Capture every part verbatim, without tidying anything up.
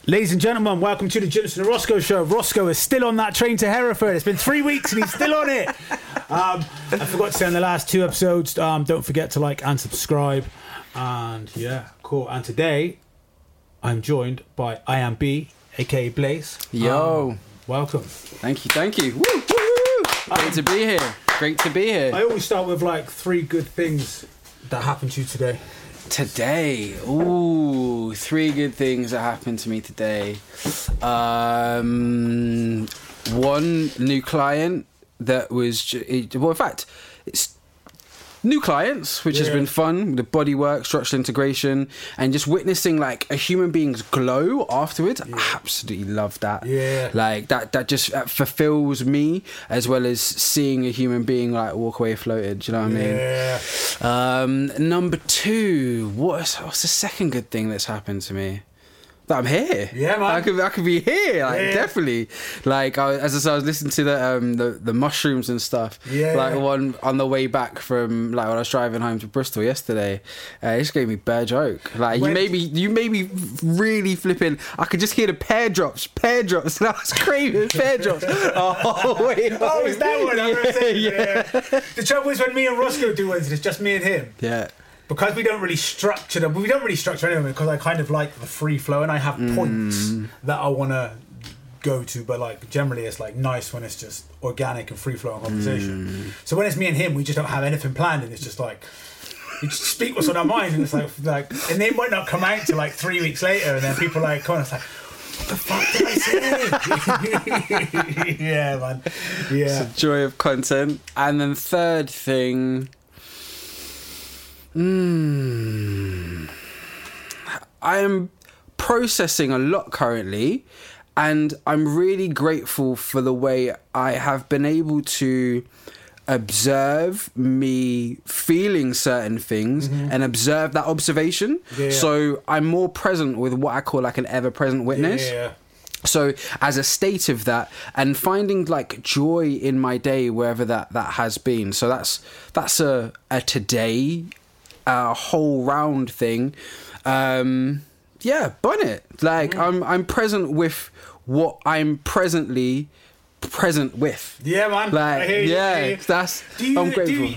Ladies and gentlemen, welcome to the Jimson and Roscoe Show. Roscoe is still on that train to Hereford. It's been three weeks and he's still on it. Um, I forgot to say on the last two episodes, um, don't forget to like and subscribe. And yeah, cool. And today, I'm joined by I Am B, aka Blaze. Yo. Um, welcome. Thank you, thank you. Woo, woo, woo. Great um, to be here. Great to be here. I always start with like three good things that happened to you today. Today, ooh, three good things that happened to me today. Um, one new client that was, ju- well, in fact, it's new clients, which yeah. has been fun. The bodywork, structural integration, and just witnessing like a human being's glow afterwards. Yeah. I absolutely love that. Yeah, like that. That just uh, fulfills me as well as seeing a human being like walk away floated. Do you know what yeah. I mean? Um, number two. What's what's the second good thing that's happened to me? That I'm here. Yeah, man. I could I could be here. Like yeah. definitely. Like I, as I said, I was listening to the um the, the mushrooms and stuff. Yeah. Like one on the way back from like when I was driving home to Bristol yesterday. Uh, it just gave me bare joke. Like when, you made me you made me really flipping. I could just hear the pear drops, pear drops, and I was craving pear drops. Oh wait. Oh, is that one? I yeah, saying, yeah. yeah. The trouble is when me and Roscoe do ones, it's just me and him. Yeah. Because we don't really structure them, we don't really structure anything because I kind of like the free flow and I have mm. points that I want to go to, but like generally it's like nice when it's just organic and free flowing conversation. Mm. So when it's me and him, we just don't have anything planned and it's just like, we just speak what's on our mind and it's like, like, and they might not come out till like three weeks later and then people are like, come on, it's like, what the fuck did I say? Yeah, man. Yeah. It's a joy of content. And then third thing... Mm. I am processing a lot currently, and I'm really grateful for the way I have been able to observe me feeling certain things mm-hmm. and observe that observation. Yeah. So I'm more present with what I call like an ever-present witness. Yeah. So as a state of that and finding like joy in my day wherever that, that has been. So that's that's a, a today a whole round thing. Um, yeah, bonnet. Like mm. I'm I'm present with what I'm presently present with. Yeah, man. Like I hear you, yeah, I hear you. that's do you, I'm grateful. Do you,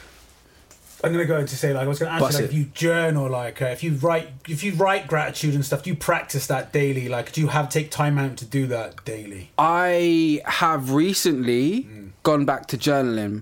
I'm gonna go to say like I was gonna ask Bust you like it. if you journal like uh, if you write if you write gratitude and stuff, do you practice that daily? Like do you have take time out to do that daily? I have recently mm. gone back to journaling.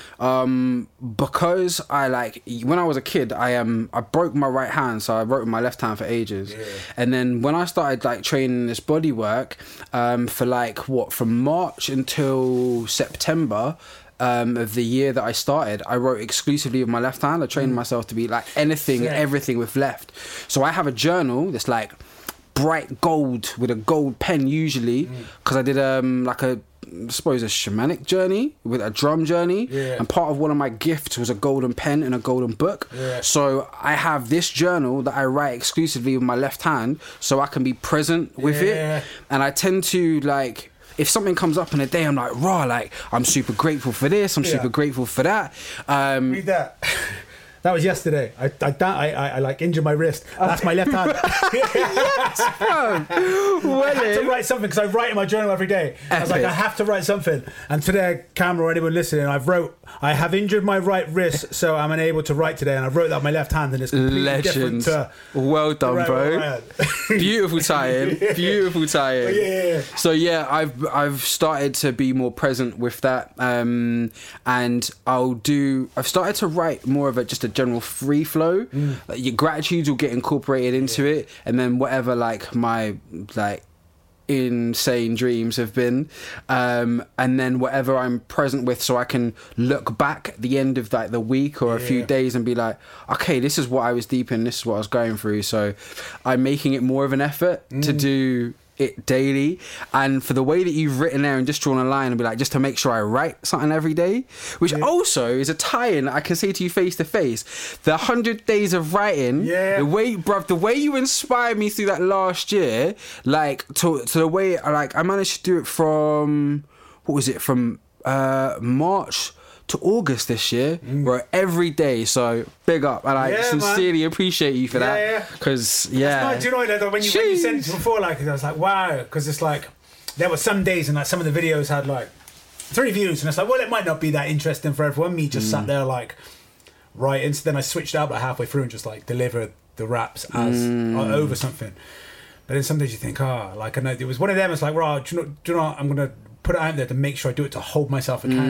Um, because I like when I was a kid, I um I broke my right hand, so I wrote with my left hand for ages. Yeah. And then when I started like training this body work, um, for like what from March until September. Um, of the year that I started, I wrote exclusively with my left hand. I trained mm. myself to be like anything, yeah. everything with left. So I have a journal that's like bright gold with a gold pen usually, because mm. I did um like a I suppose a shamanic journey with a drum journey, yeah. and part of one of my gifts was a golden pen and a golden book. Yeah. So I have this journal that I write exclusively with my left hand, so I can be present with yeah. it. And I tend to like. If something comes up in a day, I'm like, raw, like, I'm super grateful for this, I'm yeah. super grateful for that. Um, Read that. That was yesterday. I I, I, I, I like injured my wrist. That's my left hand. Yes, bro. Well, I had to write something because I write in my journal every day. I was like, I have to write something. And today, camera or anyone listening, I've wrote, I have injured my right wrist, so I'm unable to write today. And I wrote that with my left hand, and it's completely Legends. different to well done, right bro. Beautiful tie-in. Beautiful tie-in. Yeah, yeah, yeah. So yeah, I've I've started to be more present with that, um, and I'll do. I've started to write more of a just a general free flow. Mm. Like your gratitudes will get incorporated into yeah. it, and then whatever like my like insane dreams have been, um, and then whatever I'm present with, so I can look back at the end of like the week or a yeah. few days and be like, okay, this is what I was deep in, this is what I was going through. So I'm making it more of an effort mm. to do it daily, and for the way that you've written there and just drawn a line and be like, just to make sure I write something every day, which yeah. also is a tie-in I can say to you face to face. The hundred days of writing, yeah. the way, bruv, the way you inspired me through that last year, like to to the way like I managed to do it from what was it from uh, March to August this year, mm. bro, every day. So big up, and I yeah, sincerely man. appreciate you for yeah, that. Because yeah, yeah. Not, do you know that when you, when you sent it before, like I was like, wow, because it's like there were some days and like some of the videos had like three views, and it's like, well, it might not be that interesting for everyone. Me just mm. sat there like writing. So then I switched out like halfway through and just like delivered the raps as mm. uh, over something. But then some days you think, ah, oh, like I know it was one of them. It's like, right, do you know, do you know what? I'm gonna put it out there to make sure I do it to hold myself accountable.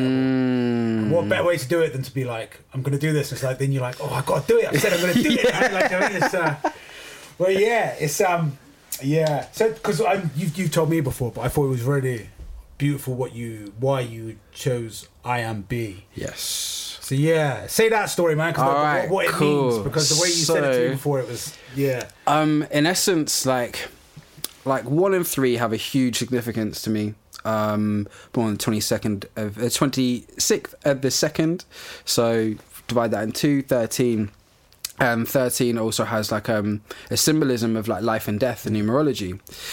Mm. What better way to do it than to be like, I'm gonna do this? It's like then you're like, oh, I gotta do it. I said I'm gonna do yeah. it. Like, I mean, it's, uh, well, yeah, it's um, yeah. So because you've you've told me before, but I thought it was really beautiful what you why you chose I Am B. Yes. So yeah, say that story, man. Because right, what, what it cool. means, because the way you so, said it to me before, it was yeah. Um, in essence, like, like one and three have a huge significance to me. Um, born on the twenty second of uh, twenty sixth of the second, so divide that in two, thirteen. Um, thirteen also has like um, a symbolism of like life and death in numerology.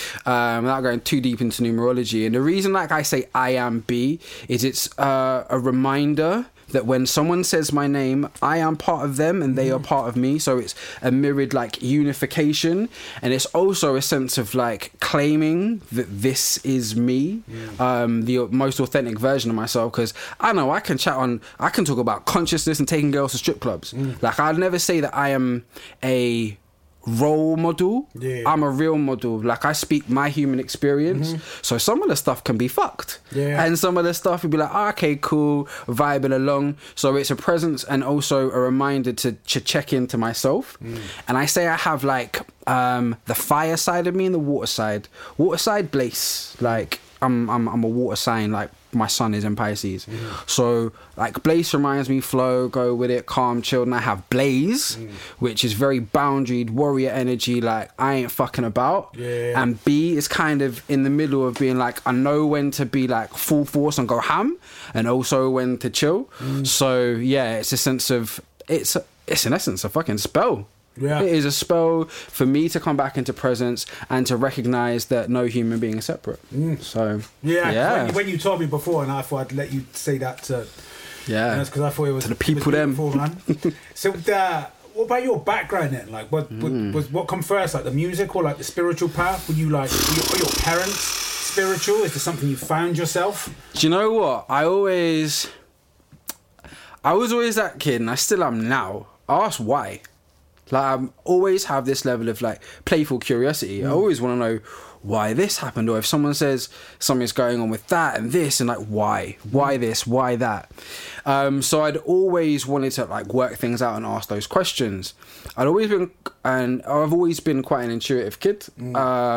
Um, without going too deep into numerology, and the reason like I say I am B is it's uh, a reminder that when someone says my name, I am part of them and they mm. are part of me. So it's a mirrored like unification, and it's also a sense of like claiming that this is me, mm. um, the most authentic version of myself. Because I know I can chat on, I can talk about consciousness and taking girls to strip clubs. Mm. Like I'd never say that I am a role model. Yeah. I'm a real model. Like I speak my human experience. Mm-hmm. So some of the stuff can be fucked. Yeah. And some of the stuff would be like, oh, okay, cool, vibing along. So it's a presence and also a reminder to, to check into myself. Mm. And I say I have like um, the fire side of me and the water side. Water side, Blaze. Like I'm, I'm, I'm a water sign. Like my sun is in Pisces. Mm. So like Blaze reminds me flow, go with it, calm, chilled. And I have Blaze, mm. which is very boundaried, warrior energy, like I ain't fucking about. Yeah. And B is kind of in the middle of being like, I know when to be like full force and go ham, and also when to chill. Mm. So yeah, it's a sense of, it's it's in essence a fucking spell. Yeah. It is a spell for me to come back into presence and to recognize that no human being is separate. Mm. So yeah, yeah. When, when you told me before, and I thought I'd let you say that to yeah, because I thought it was to the people. Them man. So uh, what about your background then? Like, what, mm. what was what come first, like the music or like the spiritual path? Were you like were, you, were your parents spiritual? Is this something you found yourself? Do you know what? I always, I was always that kid, and I still am now. I ask why. Like I always have this level of like playful curiosity. Mm. I always want to know why this happened, or if someone says something's going on with that and this, and like why, why this, why that. Um, so I'd always wanted to like work things out and ask those questions. I'd always been, and I've always been quite an intuitive kid. Mm.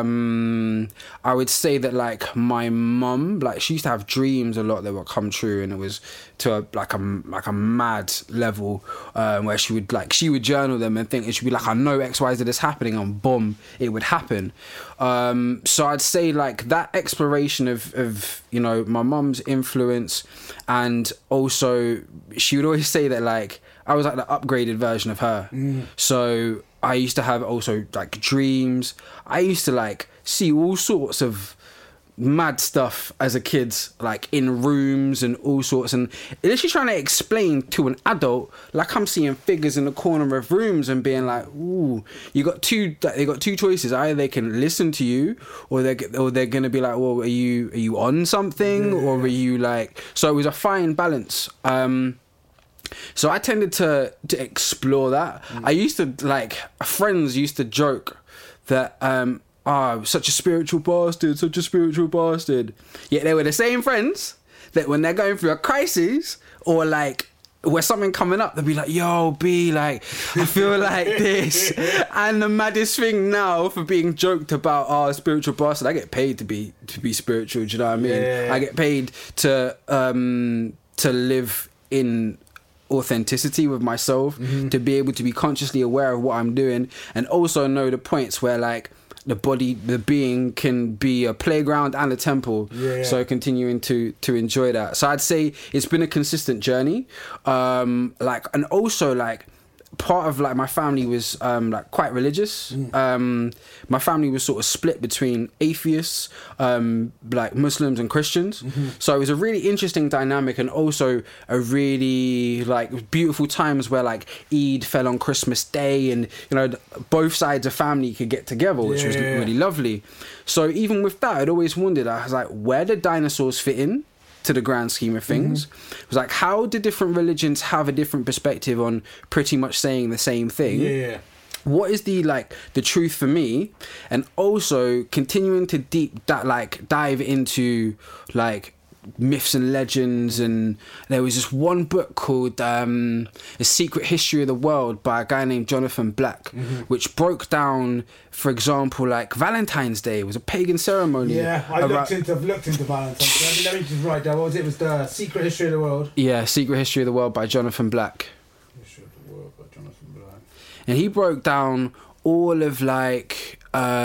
Um, I would say that like my mum, like she used to have dreams a lot that would come true, and it was to a, like a like a mad level um, where she would like she would journal them and think it should be like I know X Y Z is happening, and boom, it would happen. Um, so I'd say like that exploration of of you know my mum's influence, and also she would always say that like I was like the upgraded version of her. Mm. So I used to have also like dreams. I used to like see all sorts of mad stuff as a kid, like in rooms and all sorts, and literally trying to explain to an adult, like I'm seeing figures in the corner of rooms and being like, ooh, you got two, they got two choices. Either they can listen to you, or they're, or they're going to be like, well, are you, are you on something? Yeah. Or are you like, so it was a fine balance. Um, so I tended to, to explore that. Mm. I used to like, friends used to joke that, um, oh, such a spiritual bastard, such a spiritual bastard. Yet they were the same friends that when they're going through a crisis or like where something coming up, they'll be like, yo, B, like, I feel like this. And the maddest thing now for being joked about, oh, spiritual bastard, I get paid to be to be spiritual, do you know what I mean? Yeah. I get paid to um to live in authenticity with myself, mm-hmm. to be able to be consciously aware of what I'm doing, and also know the points where like the body, the being can be a playground and a temple. Yeah. So continuing to to enjoy that. So I'd say it's been a consistent journey. Um, like, and also like part of like my family was um like quite religious. Mm. Um, my family was sort of split between atheists, um, like Muslims and Christians. Mm-hmm. So it was a really interesting dynamic, and also a really like beautiful times where like Eid fell on Christmas Day, and you know both sides of family could get together, which yeah, was yeah. really lovely. So even with that, I'd always wondered. I was like, where did dinosaurs fit in to the grand scheme of things? Mm-hmm. It was like, how do different religions have a different perspective on pretty much saying the same thing? Yeah. What is the like the truth for me? And also continuing to deep that like dive into like myths and legends. And there was this one book called um A Secret History of the World by a guy named Jonathan Black, mm-hmm. which broke down, for example, like Valentine's Day was a pagan ceremony. Yeah, I looked into I've looked into Valentine's Day. Let me just write down, what was it? It was The Secret History of the World. Yeah, Secret History of the World by Jonathan Black. History of the World by Jonathan Black. And he broke down all of like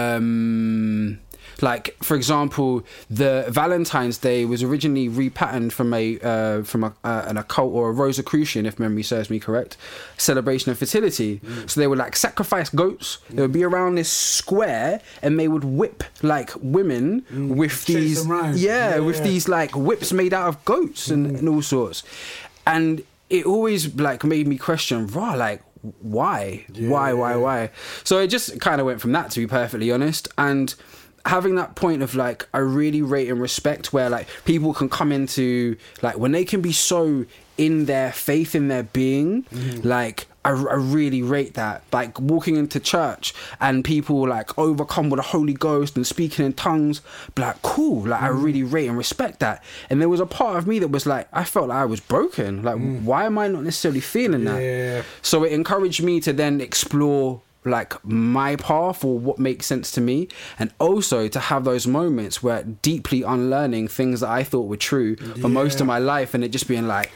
um like, for example, the Valentine's Day was originally repatterned from a uh, from a, uh, an occult or a Rosicrucian, if memory serves me correct, celebration of fertility. Mm. So they would like sacrifice goats. Mm. They would be around this square, and they would whip like women mm. with Chase these, yeah, yeah, with yeah. these like whips made out of goats and, mm. and all sorts. And it always like made me question, raw, like. Why? Yeah. Why? Why? Why? So it just kind of went from that, to be perfectly honest. And having that point of like, I really rate and respect where like people can come into like when they can be so in their faith, in their being, mm-hmm. like I, I really rate that. Like walking into church and people like overcome with the Holy Ghost and speaking in tongues, but like cool, like mm. I really rate and respect that. And there was a part of me that was like, I felt like I was broken. Like mm. why am I not necessarily feeling that? Yeah. So it encouraged me to then explore like my path or what makes sense to me, and also to have those moments where deeply unlearning things that I thought were true for yeah. most of my life, and it just being like,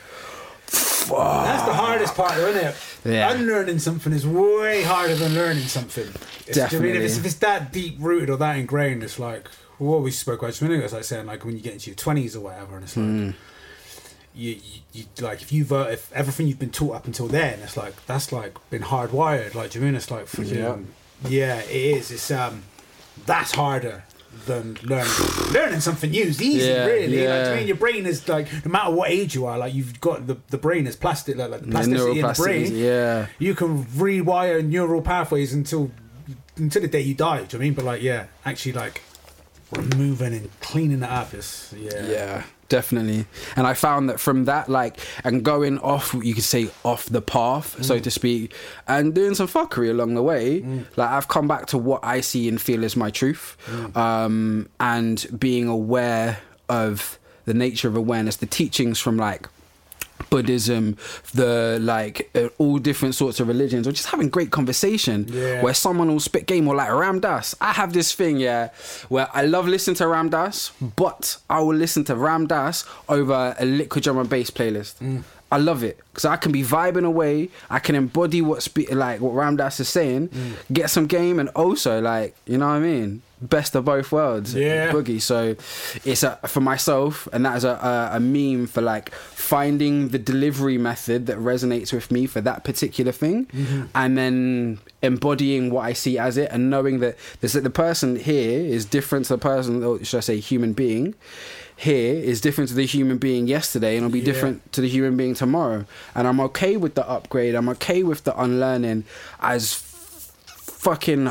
fuck. That's the hardest part though, isn't it? Yeah. Unlearning something is way harder than learning something. It's, Definitely. I mean, if, it's, if it's that deep rooted or that ingrained, it's like what we spoke about just a minute ago. It's like saying like when you get into your twenties or whatever, and it's like mm. you, you, you like if you've uh, if everything you've been taught up until then, it's like that's like been hardwired. Like, do you mean it's like freaking, yeah. yeah, it is. It's um, that's harder than learning learning something new is easy, yeah, really. Yeah. Like, I mean, your brain is like, no matter what age you are, like you've got the, the brain is plastic, like, like the plasticity in the brain. Yeah, you can rewire neural pathways until until the day you die. Do you know what I mean? But like, yeah, actually, like removing and cleaning it up is yeah, yeah. Definitely. And I found that from that, like, and going off, you could say off the path, mm. so to speak, and doing some fuckery along the way, mm. like I've come back to what I see and feel is my truth, mm. um, and being aware of the nature of awareness, the teachings from like Buddhism, the like uh, all different sorts of religions, or just having great conversation yeah. where someone will spit game, or like Ram Dass. I have this thing, yeah, where I love listening to Ram Dass, but I will listen to Ram Dass over a Liquid Drum and Bass playlist. Mm. I love it because I can be vibing away. I can embody what's spe- like what Ram Dass is saying, mm. get some game, and also like, you know what I mean, best of both worlds, yeah. boogie. So it's a, for myself, and that is a, a, a meme for like finding the delivery method that resonates with me for that particular thing, mm-hmm. and then embodying what I see as it, and knowing that this, the person here is different to the person, or should I say human being here is different to the human being yesterday, and it'll be yeah. different to the human being tomorrow. And I'm okay with the upgrade. I'm okay with the unlearning, as f- fucking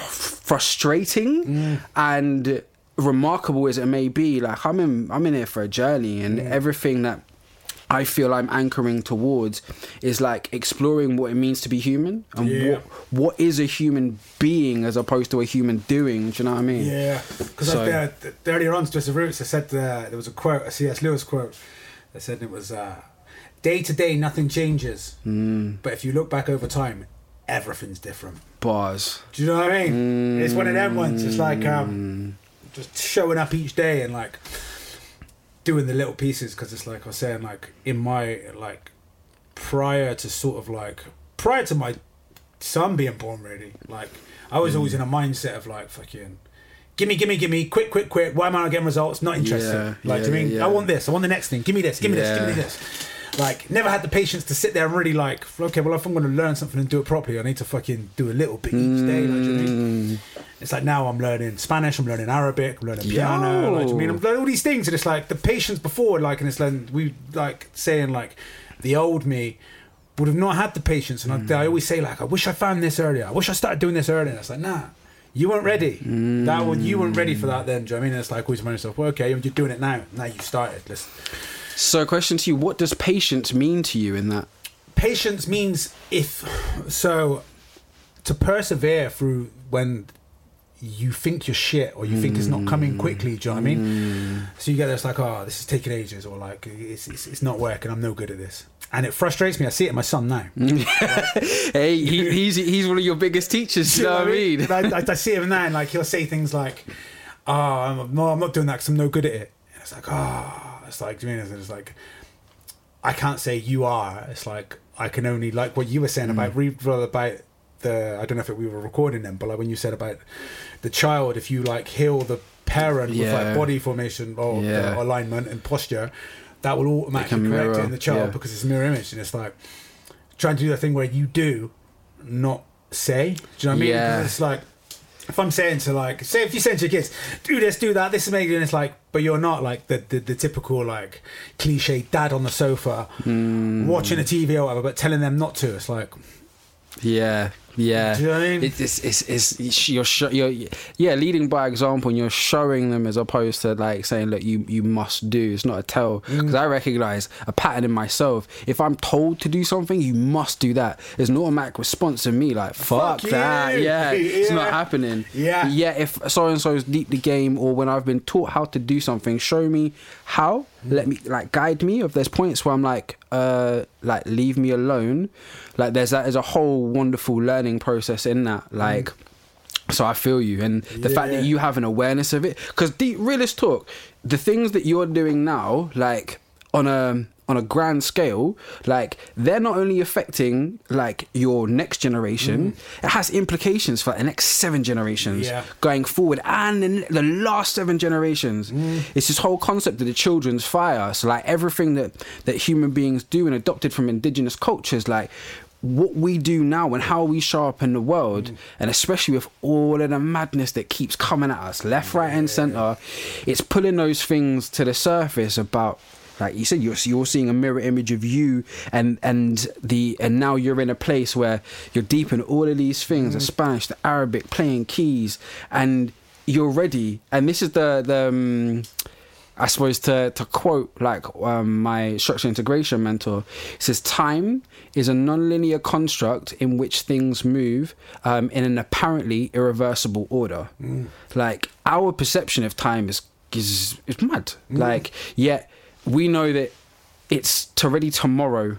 frustrating mm. and remarkable as it may be. Like I'm in, I'm in here for a journey, and mm. everything that I feel I'm anchoring towards is like exploring what it means to be human, and yeah. what what is a human being as opposed to a human doing. Do you know what I mean? Yeah, because so, like the, the, earlier on, Twisted Roots, I said uh, there was a quote, a C S Lewis quote, that said it was uh, day to day nothing changes, mm. but if you look back over time, everything's different. Bars. Do you know what I mean? Mm. It's one of them ones. It's like um, just showing up each day and like doing the little pieces, because it's like I was saying, like in my like prior to sort of like prior to my son being born, really, like I was mm. always in a mindset of like fucking gimme gimme gimme quick quick quick, why am I not getting results, not interested, yeah, like yeah, do you mean yeah. I want this, I want the next thing, give me this, give me yeah. this, give me this. like never had the patience to sit there and really like, okay, well if I'm going to learn something and do it properly, I need to fucking do a little bit each day. Like, do you know what I mean? It's like now I'm learning Spanish, I'm learning Arabic, I'm learning piano. Like, do you know what I mean? I'm learning all these things, and it's like the patience before, like, and it's like we like saying like the old me would have not had the patience, and mm. I, I always say like, I wish I found this earlier. I wish I started doing this earlier. And it's like, nah. You weren't ready. Mm. That was, you weren't ready for that then. Do you know what I mean? It's like always remind yourself, well, okay, you're doing it now. Now you started. Let's... So, question to you: what does patience mean to you in that? Patience means if so to persevere through when you think you're shit or you mm. think it's not coming quickly. Do you know what I mean? Mm. So you get this like, oh, this is taking ages, or like it's, it's it's not working. I'm no good at this. And it frustrates me. I see it in my son now. Hey, he, he's he's one of your biggest teachers. You know what I mean? I, I, I see him now, and like he'll say things like, "Oh, I'm, no, I'm not doing that because I'm no good at it." And it's like, oh, it's like, do you mean? It's like, I can't say you are. It's like I can only like what you were saying mm. about read about the. I don't know if it, we were recording them, but like when you said about the child, if you like heal the parent yeah. with like body formation or yeah. uh, alignment and posture, that will automatically correct mirror, it in the child yeah. because it's a mirror image, and it's like trying to do that thing where you do, not say. Do you know what I mean? Yeah. It's like if I'm saying to like, say if you say to your kids, do this, do that, this is amazing, and it's like, but you're not like the the, the typical like cliche dad on the sofa mm. watching a T V or whatever, but telling them not to. It's like, yeah. Yeah, do you know what I mean? It's it's, it's, it's you're, sh- you're yeah leading by example, and you're showing them as opposed to like saying, look, you you must do. It's not a tell, because mm. I recognize a pattern in myself. If I'm told to do something, you must do that. There's an automatic response in me like, fuck, fuck that, yeah, yeah, it's not happening. Yeah, yeah. If so and so's deep the game, or when I've been taught how to do something, show me how. Mm. Let me like guide me. If there's points where I'm like, uh, like leave me alone. Like there's that there's a whole wonderful learning process in that. Like, mm. so I feel you, and the yeah. fact that you have an awareness of it. Because deep realist talk, the things that you're doing now, like on a on a grand scale, like they're not only affecting like your next generation, mm. it has implications for the next seven generations yeah. going forward, and in the last seven generations. Mm. It's this whole concept of the children's fire. So like everything that that human beings do and adopted from indigenous cultures, like what we do now and how we show up in the world, mm. and especially with all of the madness that keeps coming at us left, right, yeah. and center, it's pulling those things to the surface about. Like you said, you're you're seeing a mirror image of you, and and the and now you're in a place where you're deep in all of these things: mm. the Spanish, the Arabic, playing keys, and you're ready. And this is the the um, I suppose to to quote like um, my structural integration mentor, it says, "Time is a non-linear construct in which things move um, in an apparently irreversible order." Mm. Like our perception of time is is is mad. Mm. Like yet. We know that it's already tomorrow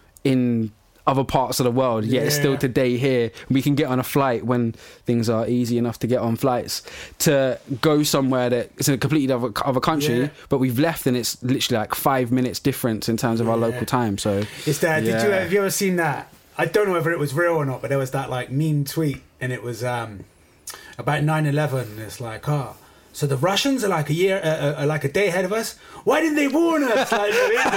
in other parts of the world, yet yeah. it's still today here. We can get on a flight when things are easy enough to get on flights to go somewhere that it's in a completely other, other country, yeah. but we've left and it's literally like five minutes difference in terms of yeah. our local time. So it's that. Yeah. Did you have you ever seen that? I don't know whether it was real or not, but there was that like meme tweet, and it was um, about nine eleven. It's like, oh. So the Russians are like a year, uh, are like a day ahead of us. Why didn't they warn us? Like,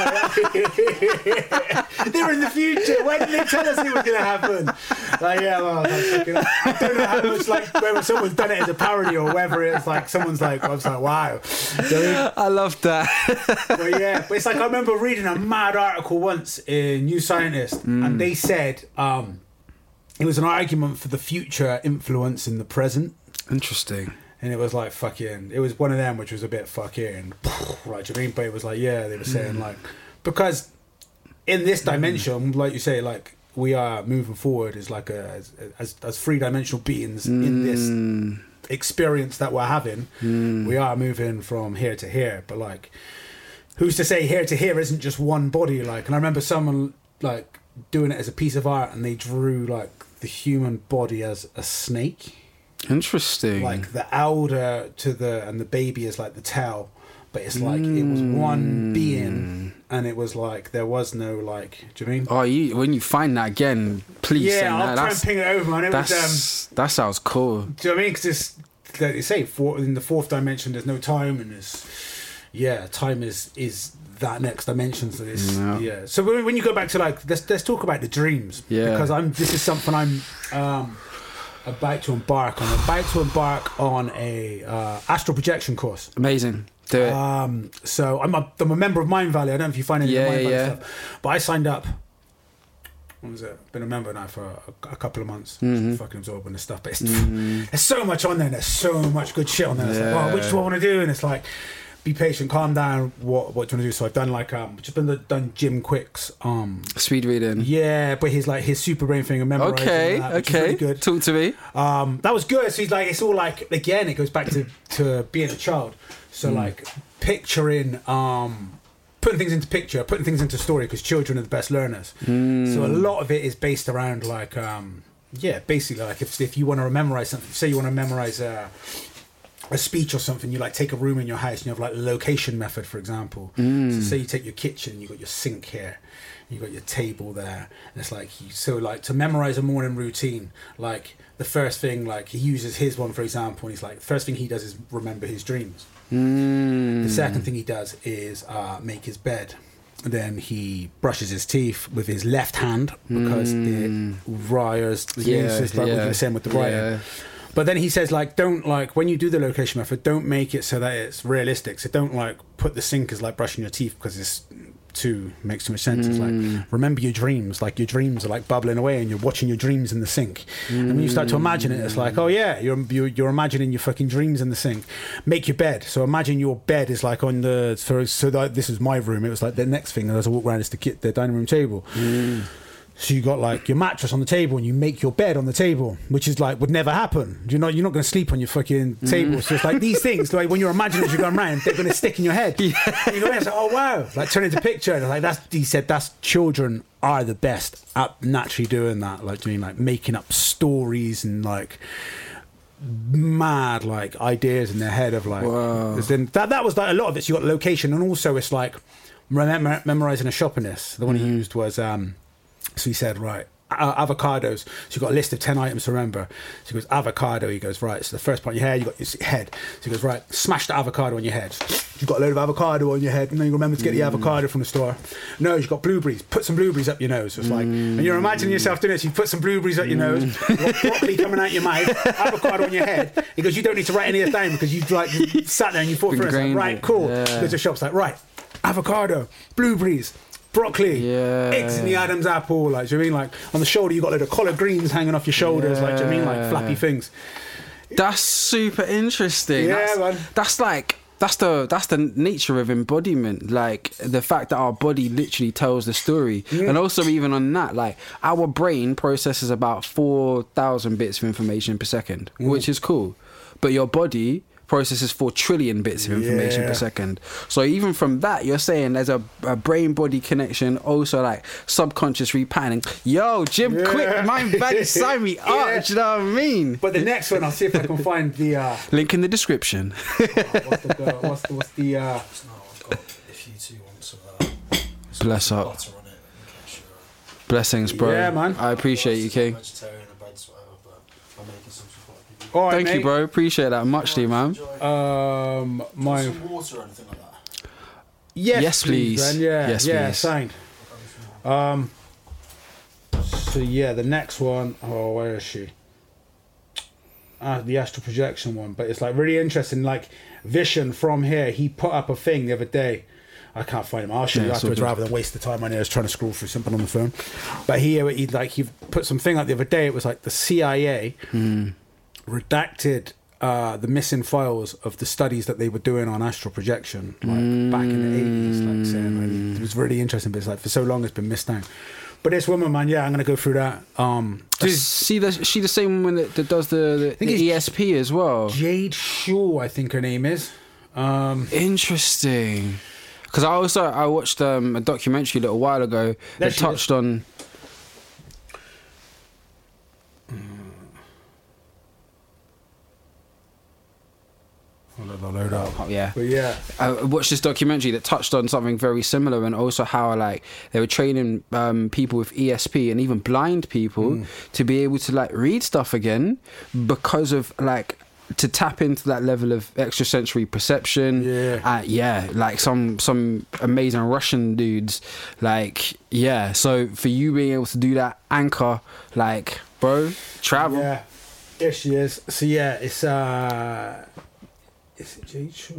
they were in the future. Why didn't they tell us it was going to happen? Like, yeah, well, like, fucking, I don't know how much like whether someone's done it as a parody or whether it's like someone's like, I was like, wow. So, I love that. But yeah, but it's like I remember reading a mad article once in New Scientist, mm. and they said um, it was an argument for the future influence in the present. Interesting. And it was like fucking, it was one of them which was a bit fucking, right, do you mean? But it was like, yeah, they were saying mm. like, because in this dimension, mm. like you say, like we are moving forward as like a, as, as, as three-dimensional beings mm. in this experience that we're having, mm. we are moving from here to here. But like, who's to say here to here isn't just one body? Like, and I remember someone like doing it as a piece of art, and they drew like the human body as a snake. Interesting. Like the elder to the and the baby is like the tail, but it's like mm. it was one being, and it was like there was no like. Do you mean? Oh, you when you find that again, please. Yeah, send I'll that. try That's, and ping it over, man. It that's, was, um, that sounds cool. Do you know what I mean? Because it's like you say, for, in the fourth dimension, there's no time, and there's yeah, time is is that next dimension to this. Yeah. Yeah. So when, when you go back to like, let's let's talk about the dreams. Yeah. Because I'm this is something I'm um, about to embark on. I'm about to embark on a uh, astral projection course. Amazing. Do it. Um, so I'm a, I'm a member of Mind Valley. I don't know if you find any Yeah, of the Mind yeah, Valley yeah. stuff, but I signed up. What was it? Been a member now for a, a couple of months. Mhm. Fucking absorbing this stuff, but it's, Mhm. there's so much on there. And there's so much good shit on there. It's like, Yeah. oh, which do I want to do? And it's like, be patient, calm down. What what do you want to do? So I've done like um, just been done Jim Quick's um, Speed reading. yeah, but his like his super brain thing and memorizing Okay, that, which is okay. really good. Talk to me. Um, that was good. So he's like, it's all like, again, it goes back to, to being a child. So Mm. like picturing, um, putting things into picture, putting things into story, because children are the best learners. Mm. So a lot of it is based around like, um, yeah, basically like if, if you want to memorize something, say you want to memorize a, a speech or something, you like take a room in your house and you have like the location method, for example. Mm. So say you take your kitchen, you got your sink here, you got your table there, and it's like you, so like to memorize a morning routine, like the first thing, like he uses his one for example, and he's like the first thing he does is remember his dreams. Mm. The second thing he does is uh, make his bed. Then he brushes his teeth with his left hand because Mm. it wires the Yeah, yeah, like yeah, what you were saying with the writing. yeah. But then he says, like, don't, like, when you do the location method, don't make it so that it's realistic. So don't, like, put the sink as, like, brushing your teeth because it's too, makes too much sense. It's Mm. like, remember your dreams. Like, your dreams are, like, bubbling away and you're watching your dreams in the sink. And when you start to imagine it, it's like, oh, yeah, you're, you're, you're imagining your fucking dreams in the sink. Make your bed. So imagine your bed is, like, on the, so, so that, this is my room. It was, like, the next thing as I walk around is the, kit, the dining room table. Mm. So you got like your mattress on the table and you make your bed on the table, which is like would never happen. You're not you're not going to sleep on your fucking table. Mm. So it's like these things, like when you're imagining as you're going around, they're going to stick in your head. Yeah. And you go in, it's like, oh wow, like turn into picture. And like that's he said that's children are the best at naturally doing that. Like doing like making up stories and like mad like ideas in their head of like. Wow. Then that that was like a lot of it. So you got location and also it's like remember memorizing a shopping list. The one he used was. um So he said, right, uh, avocados. So you've got a list of ten items to remember. So he goes, avocado. He goes, right, so the first part on your head, you got your head. So he goes, right, smash the avocado on your head. You've got a load of avocado on your head, and then you remember to get the Mm. avocado from the store. No, you've got blueberries. Put some blueberries up your nose. So it's like, Mm. and you're imagining yourself doing this. You put some blueberries up your nose, you've got broccoli coming out your mouth, avocado on your head. He goes, you don't need to write any of that down because you've like sat there and you thought through it. It's like, Ingrained right, it. cool. Yeah. Goes to the shop's like, right, avocado, blueberries, broccoli, Yeah. eggs in the Adam's apple, like, do you know what I mean? Like on the shoulder, you got a load of collard greens hanging off your shoulders, like, do you know what I mean? Like Yeah. flappy things. That's super interesting. Yeah, that's, man. That's like that's the that's the nature of embodiment. Like the fact that our body literally tells the story, Yeah. and also even on that, like our brain processes about four thousand bits of information per second, Mm. which is cool, but your body processes four trillion bits of information Yeah. per second. So even from that, you're saying there's a, a brain-body connection, also like subconscious repatterning. Yo, Jim Yeah. Quick, Mind Valley, sign me up. Yeah. Do you know what I mean? But the next one, I'll see if I can find the, uh, Link in the description. what's the, what's the, what's the, uh, No, I've got, if you two want some of that, some Bless up. butter on it in case you're Blessings, bro. Yeah, man. I appreciate you, King. vegetarian or breads, whatever, but I'm making some for people. all right, Thank you, mate. bro. Appreciate that muchly, man. Enjoy. Um, my, Some water or anything like that. yes, Yes, please. man. Yeah, Yes, yeah, please. signed. Um, so yeah, the next one, oh, where is she? Uh, the astral projection one, but it's like really interesting. Like Vision from here, he put up a thing the other day. I can't find him. I'll show Yeah, you it's all afterwards good. rather than waste the time on here. I was trying to scroll through something on the phone. But he, he like he put something up the other day. It was like the C I A Hmm. redacted uh, the missing files of the studies that they were doing on astral projection, like back in the eighties. Like saying like, it was really interesting, but it's like for so long it's been missed out. But this woman, man, yeah, I'm gonna go through that. Um, Is she the she the same woman that, that does the, the, think the it's- E S P as well? Jade Shaw, I think her name is. Um, Interesting. Because I also I watched um, a documentary a little while ago There that she touched on. I'll let that load up. Oh, yeah. But yeah, I watched this documentary that touched on something very similar, and also how like they were training um, people with E S P and even blind people Mm. to be able to like read stuff again because of like to tap into that level of extrasensory perception. Yeah. uh, yeah, like some some amazing Russian dudes, like yeah. So for you being able to do that, Anchor, like bro, travel. Yeah, there she is. So yeah, it's uh, is it Jade Shaw?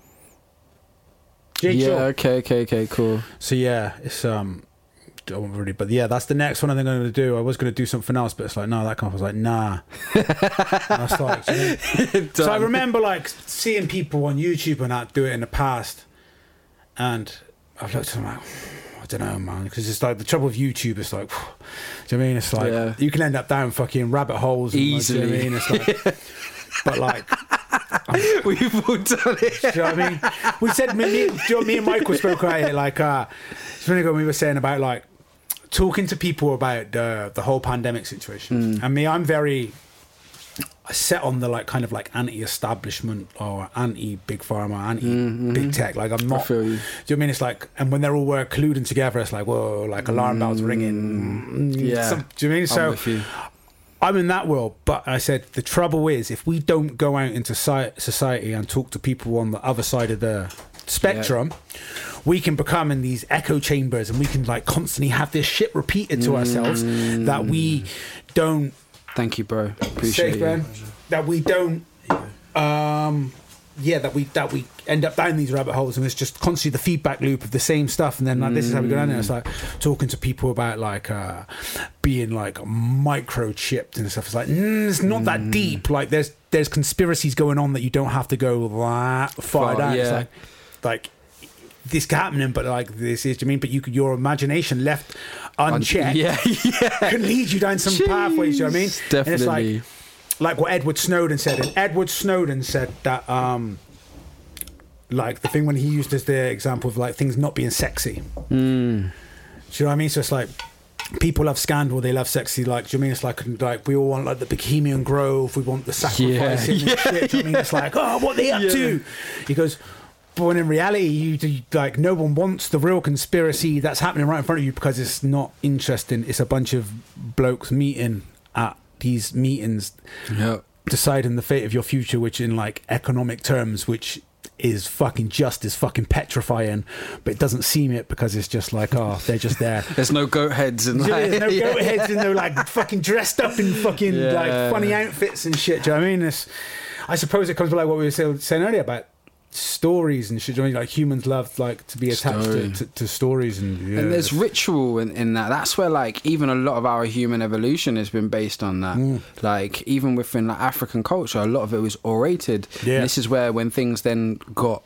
Jade Yeah. Shaw. Okay. Okay. Okay. Cool. So yeah, it's um, don't really, but yeah, that's the next one I think I'm going to do. I was going to do something else, but it's like no, that kind of I was like nah. And I was like, do you know? So I remember like seeing people on YouTube and that do it in the past, and I've looked at them like, I don't know, man, because it's like the trouble with YouTube. It's like, do you know what I mean? It's like Yeah. you can end up down fucking rabbit holes and, Easily. Like, do you know what I mean? It's like, but like. We've all done it. Do you know what I mean? We said me, me, do you know, me and Michael spoke about it. Like, uh, it's really good. We were saying about like talking to people about the the whole pandemic situation. Mm. And me, I'm very set on the like kind of like anti-establishment or anti-big pharma, anti-big tech. Like I'm not. I feel you. Do you know what I mean? It's like, and when they're all uh, colluding together, it's like whoa, like alarm bells ringing. Yeah. Some, do you know what I mean? I'm So. with you. I'm in that world, but I said the trouble is if we don't go out into si- society and talk to people on the other side of the spectrum, we can become in these echo chambers and we can like constantly have this shit repeated to ourselves that we don't. Thank you, bro. Appreciate Safe, you. man. That we don't. Um, yeah, that we that we end up down these rabbit holes and it's just constantly the feedback loop of the same stuff, and then like this is how we go down there. It's like talking to people about like uh, being like microchipped and stuff. It's like mm, it's not that deep. Like there's there's conspiracies going on that you don't have to go that far Far, down. It's yeah. like like this happening, but like this is. Do you mean? But you could, your imagination left unchecked Yeah, yeah. can lead you down some pathways. You know what I mean? Jeez, And it's definitely. like like what Edward Snowden said. And Edward Snowden said that um like the thing when he used as the example of like things not being sexy. Mm. Do you know what I mean? So it's like people love scandal, they love sexy. Like, do you know what I mean? It's like like we all want like the Bohemian Grove, we want the sacrificing Yeah, and shit. Do you know what I mean? It's like, oh, what they up Yeah. to? He goes, but when in reality, you do, like no one wants the real conspiracy that's happening right in front of you because it's not interesting. It's a bunch of blokes meeting at these meetings, Yeah. deciding the fate of your future, which in like economic terms, which is fucking just as fucking petrifying, but it doesn't seem it because it's just like, oh, they're just there. There's no goat heads and like, There's no yeah. goat heads and they're like fucking dressed up in fucking Yeah. like funny outfits and shit. Do you know what I mean? It's, I suppose it comes to like what we were saying saying earlier about stories and shit. Do you know what I mean? Like humans love like to be attached Story. to, to, to stories and yeah. And there's ritual in, in that. That's where like even a lot of our human evolution has been based on that. Mm. Like even within like African culture, a lot of it was orated. Yeah. And this is where when things then got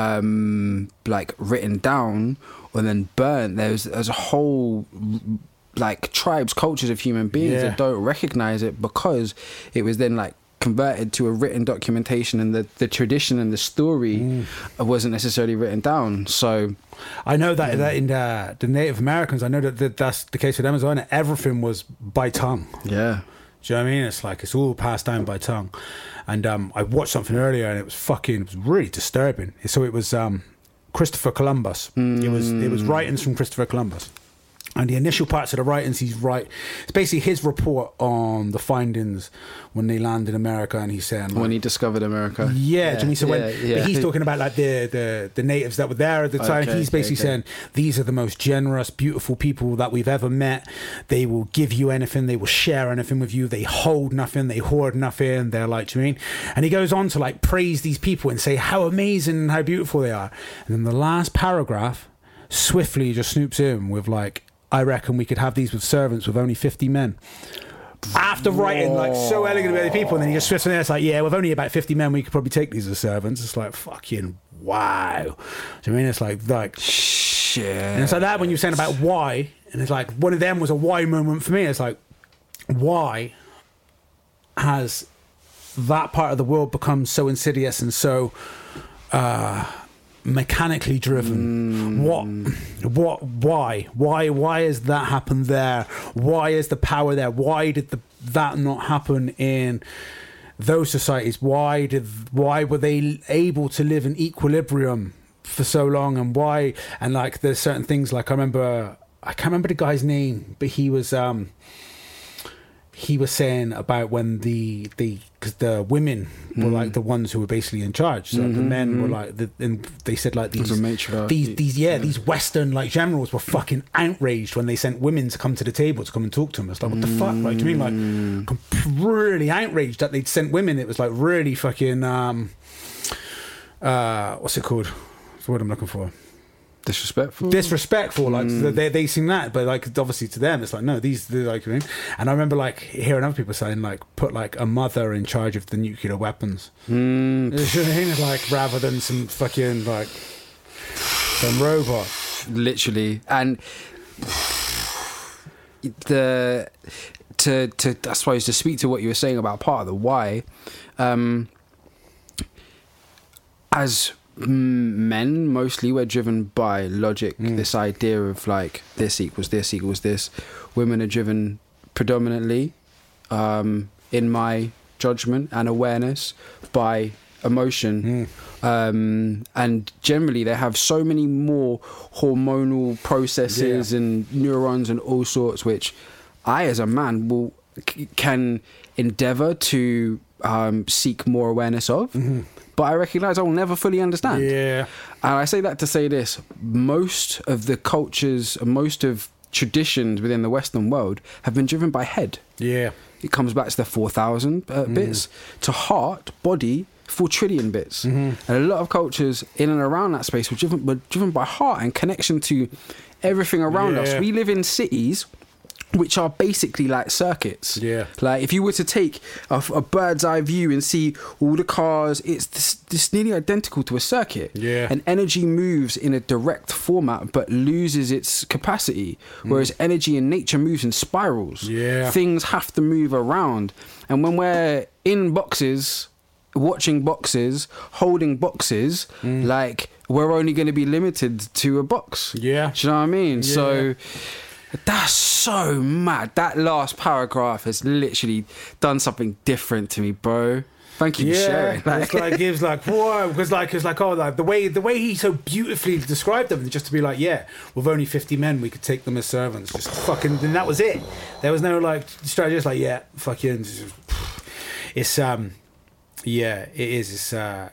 um like written down or then burnt, there's there's a whole like tribes, cultures of human beings Yeah. that don't recognize it because it was then like converted to a written documentation, and the, the tradition and the story Mm. wasn't necessarily written down. So I know that that in the, the Native Americans, I know that, that that's the case with them as well. And everything was by tongue. yeah. Do you know what I mean? It's like it's all passed down by tongue. And um, I watched something earlier, and it was fucking, it was really disturbing. So it was um, Christopher Columbus. It was it was writings from Christopher Columbus. And the initial parts of the writings, he's right. It's basically his report on the findings when they land in America, and he's saying like, When he discovered America. yeah, do you know what I mean? So when yeah, yeah. but he's talking about like the, the, the natives that were there at the time, Okay, he's basically okay, saying okay. these are the most generous, beautiful people that we've ever met. They will give you anything, they will share anything with you, they hold nothing, they hoard nothing. They're like, do you mean? And he goes on to like praise these people and say how amazing and how beautiful they are. And then the last paragraph swiftly just snoops in with like, I reckon we could have these with servants with only fifty men. After writing like so elegant about the people, and then he just swifts in there. It's like, yeah, with only about fifty men, we could probably take these as servants. It's like fucking wow. Do you know what I mean? It's like like, Shit. and it's like that when you're saying about why, and it's like one of them was a why moment for me. It's like, why has that part of the world become so insidious and so uh mechanically driven? What what why why why has that happened there? Why is the power there? Why did the, that not happen in those societies? Why did why were they able to live in equilibrium for so long? And why, and like there's certain things like I remember I can't remember the guy's name, but he was um he was saying about when the the because the women were Mm. like the ones who were basically in charge. So Mhm, the men mhm. were like, the, and they said like these As a matriarch. these these yeah, Yeah. these Western like generals were fucking outraged when they sent women to come to the table to come and talk to them. It's like, what the fuck? Like, do you mean Mm. like com- really outraged that they'd sent women? It was like really fucking um uh what's it called? What's the word I'm looking for? Disrespectful. Disrespectful. Like Mm. they they seem that, but like obviously to them it's like no, these they're like. You know? And I remember like hearing other people saying like put like a mother in charge of the nuclear weapons. Mm. You know what I mean? It's like rather than some fucking like some robot. Literally, and the to to I suppose to speak to what you were saying about part of the why, um, as men mostly we're driven by logic. Mm. This idea of like this equals this equals this. Women are driven predominantly, um, in my judgment and awareness, by emotion. Mm. Um, and generally they have so many more hormonal processes Yeah. and neurons and all sorts, which I as a man will c- can endeavor to um, seek more awareness of, Mhm. but I recognize I'll never fully understand. Yeah. And I say that to say this: most of the cultures and most of traditions within the Western world have been driven by head. Yeah. It comes back to the four thousand uh, bits, to heart, body, four trillion bits. Mhm. And a lot of cultures in and around that space were driven, were driven by heart and connection to everything around us. Yeah. We live in cities which are basically like circuits. Yeah. Like if you were to take a, a bird's eye view and see all the cars, it's this, this nearly identical to a circuit. Yeah. And energy moves in a direct format but loses its capacity, whereas energy in nature moves in spirals. Yeah. Things have to move around. And when we're in boxes, watching boxes, holding boxes, like we're only going to be limited to a box. Yeah. Do you know what I mean? Yeah. So that's so mad. That last paragraph has literally done something different to me, bro. Thank you for Yeah, sharing. it's like it was like whoa, because like it's like oh, like the way the way he so beautifully described them, just to be like, yeah, with only fifty men, we could take them as servants, just fucking, and that was it. There was no like strategy. It's like yeah, fucking, it's um, yeah, it is. It's uh,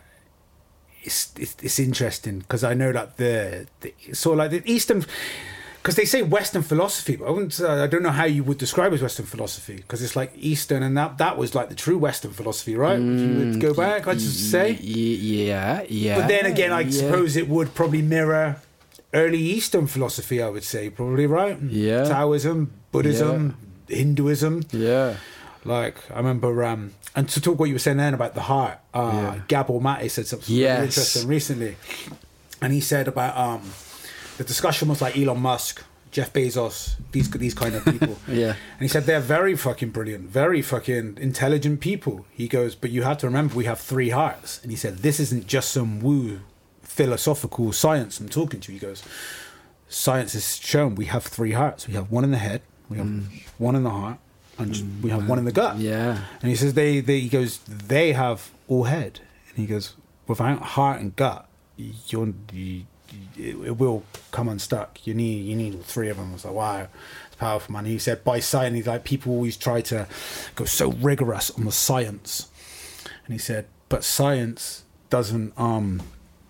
it's it's, it's interesting because I know that the, the sort of like the Eastern. Because they say Western philosophy, but I wouldn't. Uh, I don't know how you would describe as Western philosophy. Because it's like Eastern, and that that was like the true Western philosophy, right? If you would go back, I'd just say. Y- yeah, yeah. But then again, I yeah. suppose it would probably mirror early Eastern philosophy. I would say probably right. Yeah. Taoism, Buddhism, Hinduism. Yeah. Like I remember, um, and to talk what you were saying then about the heart. Uh, Yeah. Gabor Mate said something Yes. really interesting recently, and he said about um. the discussion was like Elon Musk, Jeff Bezos, these these kind of people. Yeah. And he said they're very fucking brilliant, very fucking intelligent people. He goes, but you have to remember we have three hearts. And he said, this isn't just some woo philosophical science I'm talking to. He goes, science has shown we have three hearts. We have one in the head, we have one in the heart, and we have one in the gut. Yeah. And he says they, they he goes, they have all head. And he goes, without heart and gut, you're you, it, it will come unstuck. You need you need all three of them. I was like, wow, it's powerful, man. He said by science, he's like, people always try to go so rigorous on the science, and he said, but science doesn't um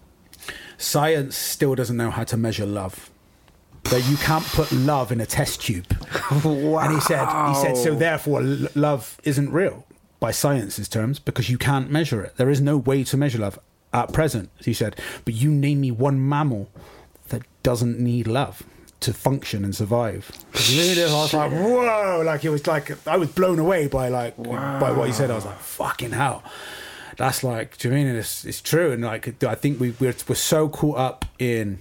science still doesn't know how to measure love. That you can't put love in a test tube. Wow. And he said he said so therefore l- love isn't real by science's terms because you can't measure it. There is no way to measure love at present, he said. But you name me one mammal that doesn't need love to function and survive. I was like, whoa! Like it was like I was blown away by like Wow. by what he said. I was like, fucking hell. That's like, do you mean it's it's true? And like I think we we're we're so caught up in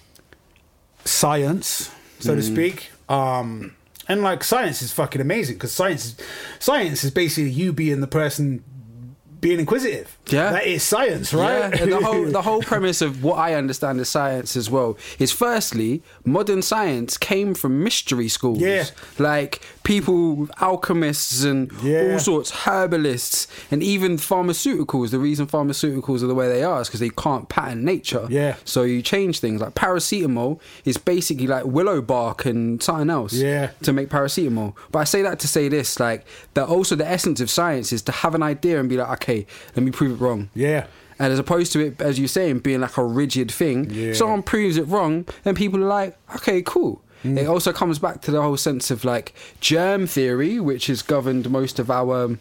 science, so to speak. Um, and like science is fucking amazing because science is, science is basically you being the person being inquisitive. Yeah. That is science, right? Yeah, and the whole the whole premise of what I understand as science as well is, firstly, modern science came from mystery schools. Yeah. Like people, alchemists and Yeah. all sorts, herbalists, and even pharmaceuticals. The reason pharmaceuticals are the way they are is because they can't patent nature. Yeah. So you change things. Like paracetamol is basically like willow bark and something else. Yeah. To make paracetamol. But I say that to say this, like, that also the essence of science is to have an idea and be like, okay, let me prove it wrong. Yeah. And as opposed to it, as you're saying, being like a rigid thing, Yeah. someone proves it wrong, then people are like, okay, cool. Mm. It also comes back to the whole sense of like germ theory, which has governed most of our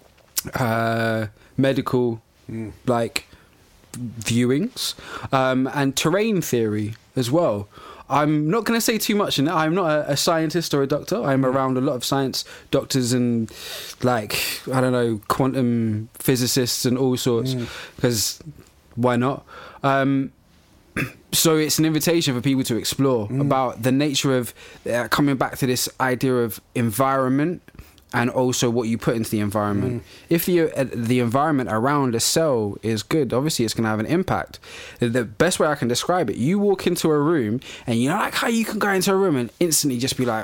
uh, medical Mm. like viewings, um, and terrain theory as well. I'm not going to say too much in it. I'm not a, a scientist or a doctor. I'm around a lot of science doctors and, like, I don't know, quantum physicists and all sorts, because why not? Um, so it's an invitation for people to explore Mm. about the nature of uh, coming back to this idea of environment and also what you put into the environment. If the uh, the environment around a cell is good, obviously it's going to have an impact. The, the best way I can describe it, you walk into a room and you know like how you can go into a room and instantly just be like,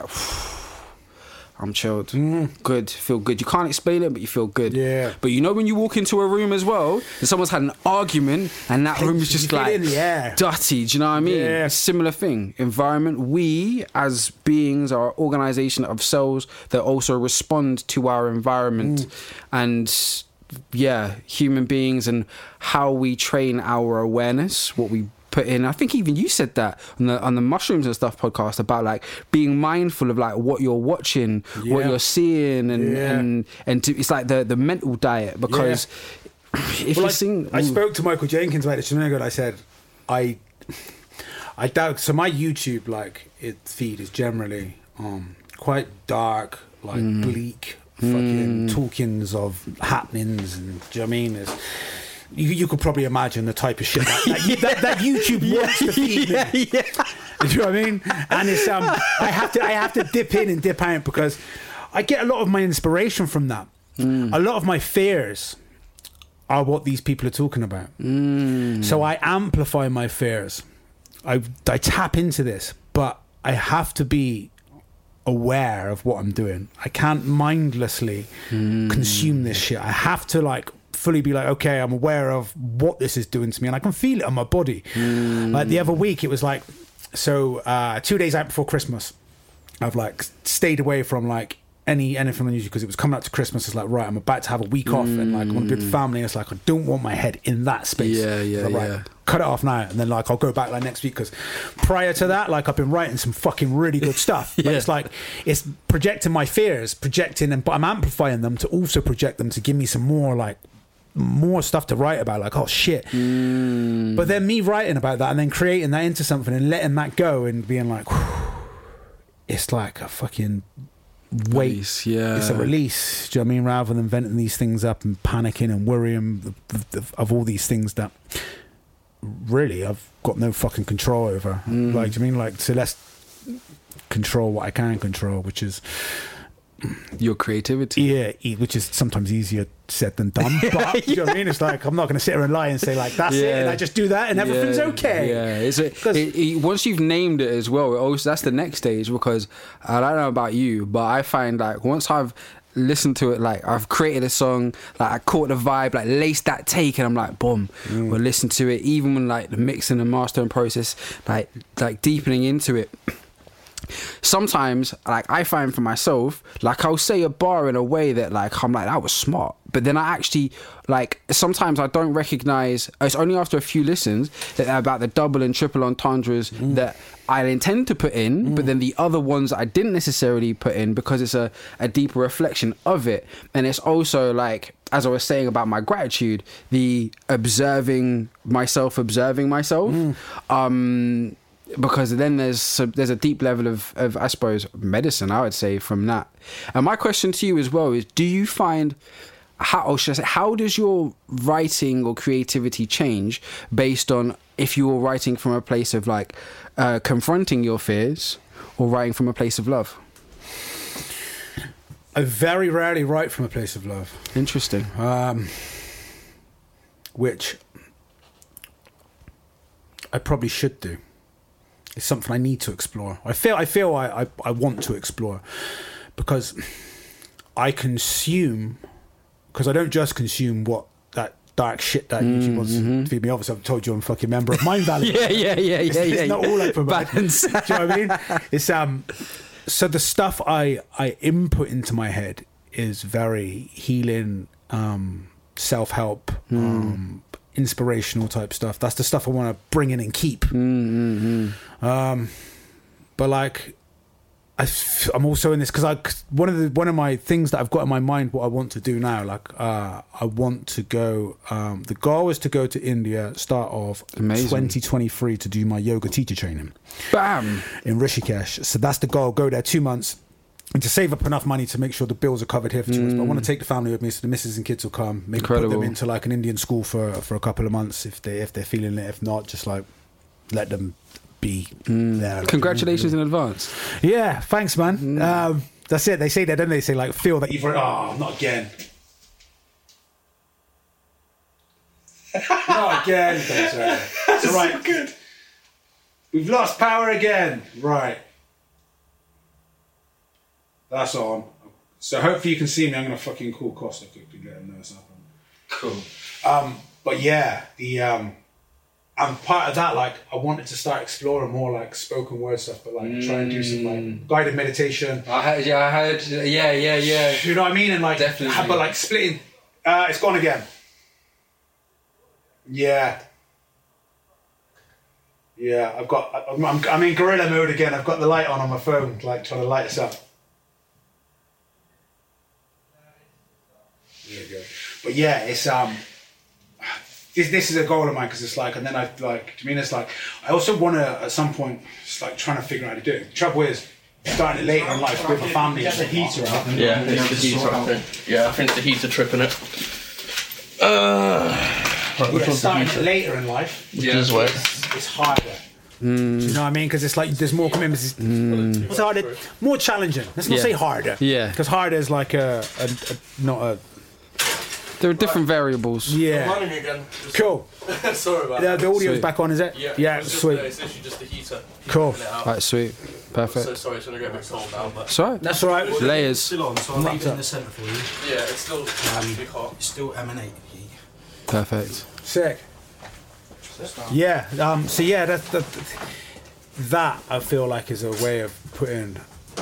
I'm chilled, good, feel good. You can't explain it, but you feel good. Yeah. But you know when you walk into a room as well, and someone's had an argument and that room is You just feel it like in the air. dirty. Do you know what I mean? Yeah. Similar thing. Environment. We as beings are an organisation of cells that also respond to our environment, and yeah, human beings and how we train our awareness, what we put in. I think even you said that on the on the mushrooms and stuff podcast about like being mindful of like what you're watching, what Yeah. you're seeing, and Yeah. and and to, it's like the the mental diet, because if Well, you I, sing, I spoke to Michael Jenkins about this a minute ago, and I said, I, I doubt. So my YouTube like it feed is generally um quite dark, like Mm. bleak, fucking talkings of happenings, and do you know what I mean? It's, you, you could probably imagine the type of shit that, that, that, that YouTube wants to feed me. yeah. Do you know what I mean? And it's um, I have to I have to dip in and dip out because I get a lot of my inspiration from that. Mm. A lot of my fears are what these people are talking about. Mm. So I amplify my fears. I I tap into this, but I have to be aware of what I'm doing. I can't mindlessly Mm. consume this shit. I have to like fully be like, okay, I'm aware of what this is doing to me, and I can feel it on my body. Mm. Like the other week, it was like, so uh, two days out before Christmas, I've like stayed away from like any anything unusual because it was coming up to Christmas. It's like, right, I'm about to have a week off, and like I want to be with the family. It's like I don't want my head in that space. Yeah, yeah, So, right, yeah. cut it off now, and then like I'll go back like next week, because prior to that, like I've been writing some fucking really good stuff. But Yeah. it's like it's projecting my fears, projecting them, but I'm amplifying them to also project them to give me some more like more stuff to write about. Like, oh shit. Mm. But then me writing about that and then creating that into something and letting that go and being like, whew, it's like a fucking weight. Release, yeah. It's a release. Do you know what I mean? Rather than venting these things up and panicking and worrying of, of, of all these things that really I've got no fucking control over. Mm. Like, do you mean like, so let's control what I can control, which is Your creativity. yeah, e- which is sometimes easier said than done. But do you know what I mean? It's like I'm not going to sit here and lie and say like that's it, Yeah. and I just do that and everything's Yeah, okay. Yeah, it's a, 'Cause- it, it, once you've named it as well, it also that's the next stage, because I don't know about you, but I find like once I've listened to it, like I've created a song, like I caught the vibe, like laced that take, and I'm like, boom, Mm. we'll listen to it. Even when like the mixing and mastering process, like like deepening into it. Sometimes, like I find for myself, like I'll say a bar in a way that like I'm like that was smart, but then I actually like sometimes I don't recognize. It's only after a few listens that about the double and triple entendres that I intend to put in, but then the other ones I didn't necessarily put in because it's a, a deeper reflection of it. And it's also like, as I was saying about my gratitude, the observing myself, observing myself. Um, because then there's so there's a deep level of, of I suppose medicine, I would say, from that. And my question to you as well is, do you find how or should I say, how does your writing or creativity change based on if you're writing from a place of like uh, confronting your fears or writing from a place of love? I very rarely write from a place of love. Interesting. Um, which I probably should do. It's something I need to explore. I feel I feel I, I, I want to explore because I consume, because I don't just consume what that dark shit that Mm, YouTube wants mhm. to feed me. Obviously, I've told you I'm a fucking member of Mind Valley. Yeah, yeah, yeah, It's, yeah, it's yeah. not all I promote. Balance. Do you know what I mean? It's um. So the stuff I I input into my head is very healing, um, self help, Mm. um, inspirational type stuff. That's the stuff I want to bring in and keep. Mm, mm, mm. Um, but like, I f- I'm also in this because I one of the one of my things that I've got in my mind what I want to do now. Like, uh, I want to go. Um, the goal is to go to India, start off Amazing. twenty twenty-three to do my yoga teacher training Bam. in Rishikesh. So that's the goal. Go there two months. And to save up enough money to make sure the bills are covered here for two months. But I want to take the family with me, so the missus and kids will come. Maybe put Incredible. them into like an Indian school for for a couple of months if they if they're feeling it. If not, just like let them be there. Like, Congratulations in advance. yeah, thanks, man. Um, that's it. They say that, don't they? They say like feel that you've. Oh, not again. Not again. It's all right. Good. We've lost power again. Right. That's on. So hopefully you can see me. I'm gonna fucking call Costa quickly, let him know what's happening. Cool. Um, but yeah, the um, and part of that, like, I wanted to start exploring more like spoken word stuff, but like try and do some like guided meditation. I heard, yeah, I heard, yeah, yeah, yeah. You know what I mean? And like, Definitely. but like splitting. Uh, it's gone again. Yeah. Yeah, I've got. I'm, I'm, I'm in gorilla mode again. I've got the light on on my phone, like trying to light us up. There you go. But yeah, it's um. This, this is a goal of mine because it's like, and then I like. I mean, it's like I also want to at some point. It's like trying to figure out how to do it. The trouble is, starting it later in life with a family. Get the heater up. Yeah, it's the heater, I think. Yeah, I think it's the heater tripping it. Uh, right, which Yeah, one's the starting it heater? later in life. Which is wet. It's, it's harder. Do you know what I mean? Because it's like there's more commitments. It's, it's harder, more challenging. Let's not Yeah. say harder. Yeah. Because harder is like a, a, a not a. There are different variables. Yeah. Running again. Just- Cool. Sorry about The, that. the audio's Sweet. back on, is it? Yeah, Yeah. it's just, Sweet. uh, it's literally just the heater. Heater Cool. putting it out. Right, sweet. Perfect. So sorry, it's gonna get a bit cold now, but Sorry. That's all right. Layers. Still on, so I'll leave it in the centre for you. yeah, it's still actually hot. It's still emanating heat. Perfect. Sick. Yeah. Um. So yeah, that, that that I feel like is a way of putting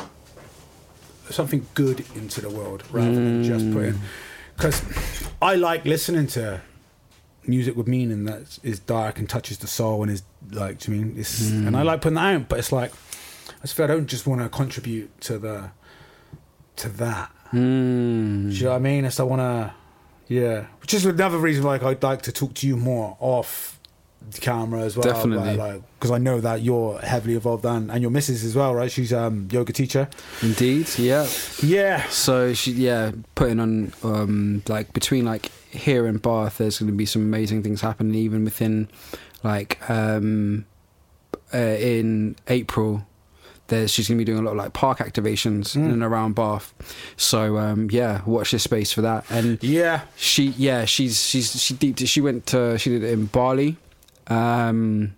something good into the world rather than just putting. Because I like listening to music with meaning that is dark and touches the soul and is like, do you mean? It's, and I like putting that out, but it's like I just feel I don't just want to contribute to the to that. Mm. Do you know what I mean? It's I want to, yeah. Which is another reason like I'd like to talk to you more off the camera as well. Definitely. Like, because I know that you're heavily involved and, and your missus as well, right? She's um yoga teacher. Indeed. Yeah. Yeah. So she, yeah, putting on um like between like here and Bath, there's going to be some amazing things happening even within like um uh, in April. There's she's going to be doing a lot of like park activations in and around Bath. So um yeah, watch this space for that. And Yeah. she yeah she's she's she deep she went to she did it in Bali. Um,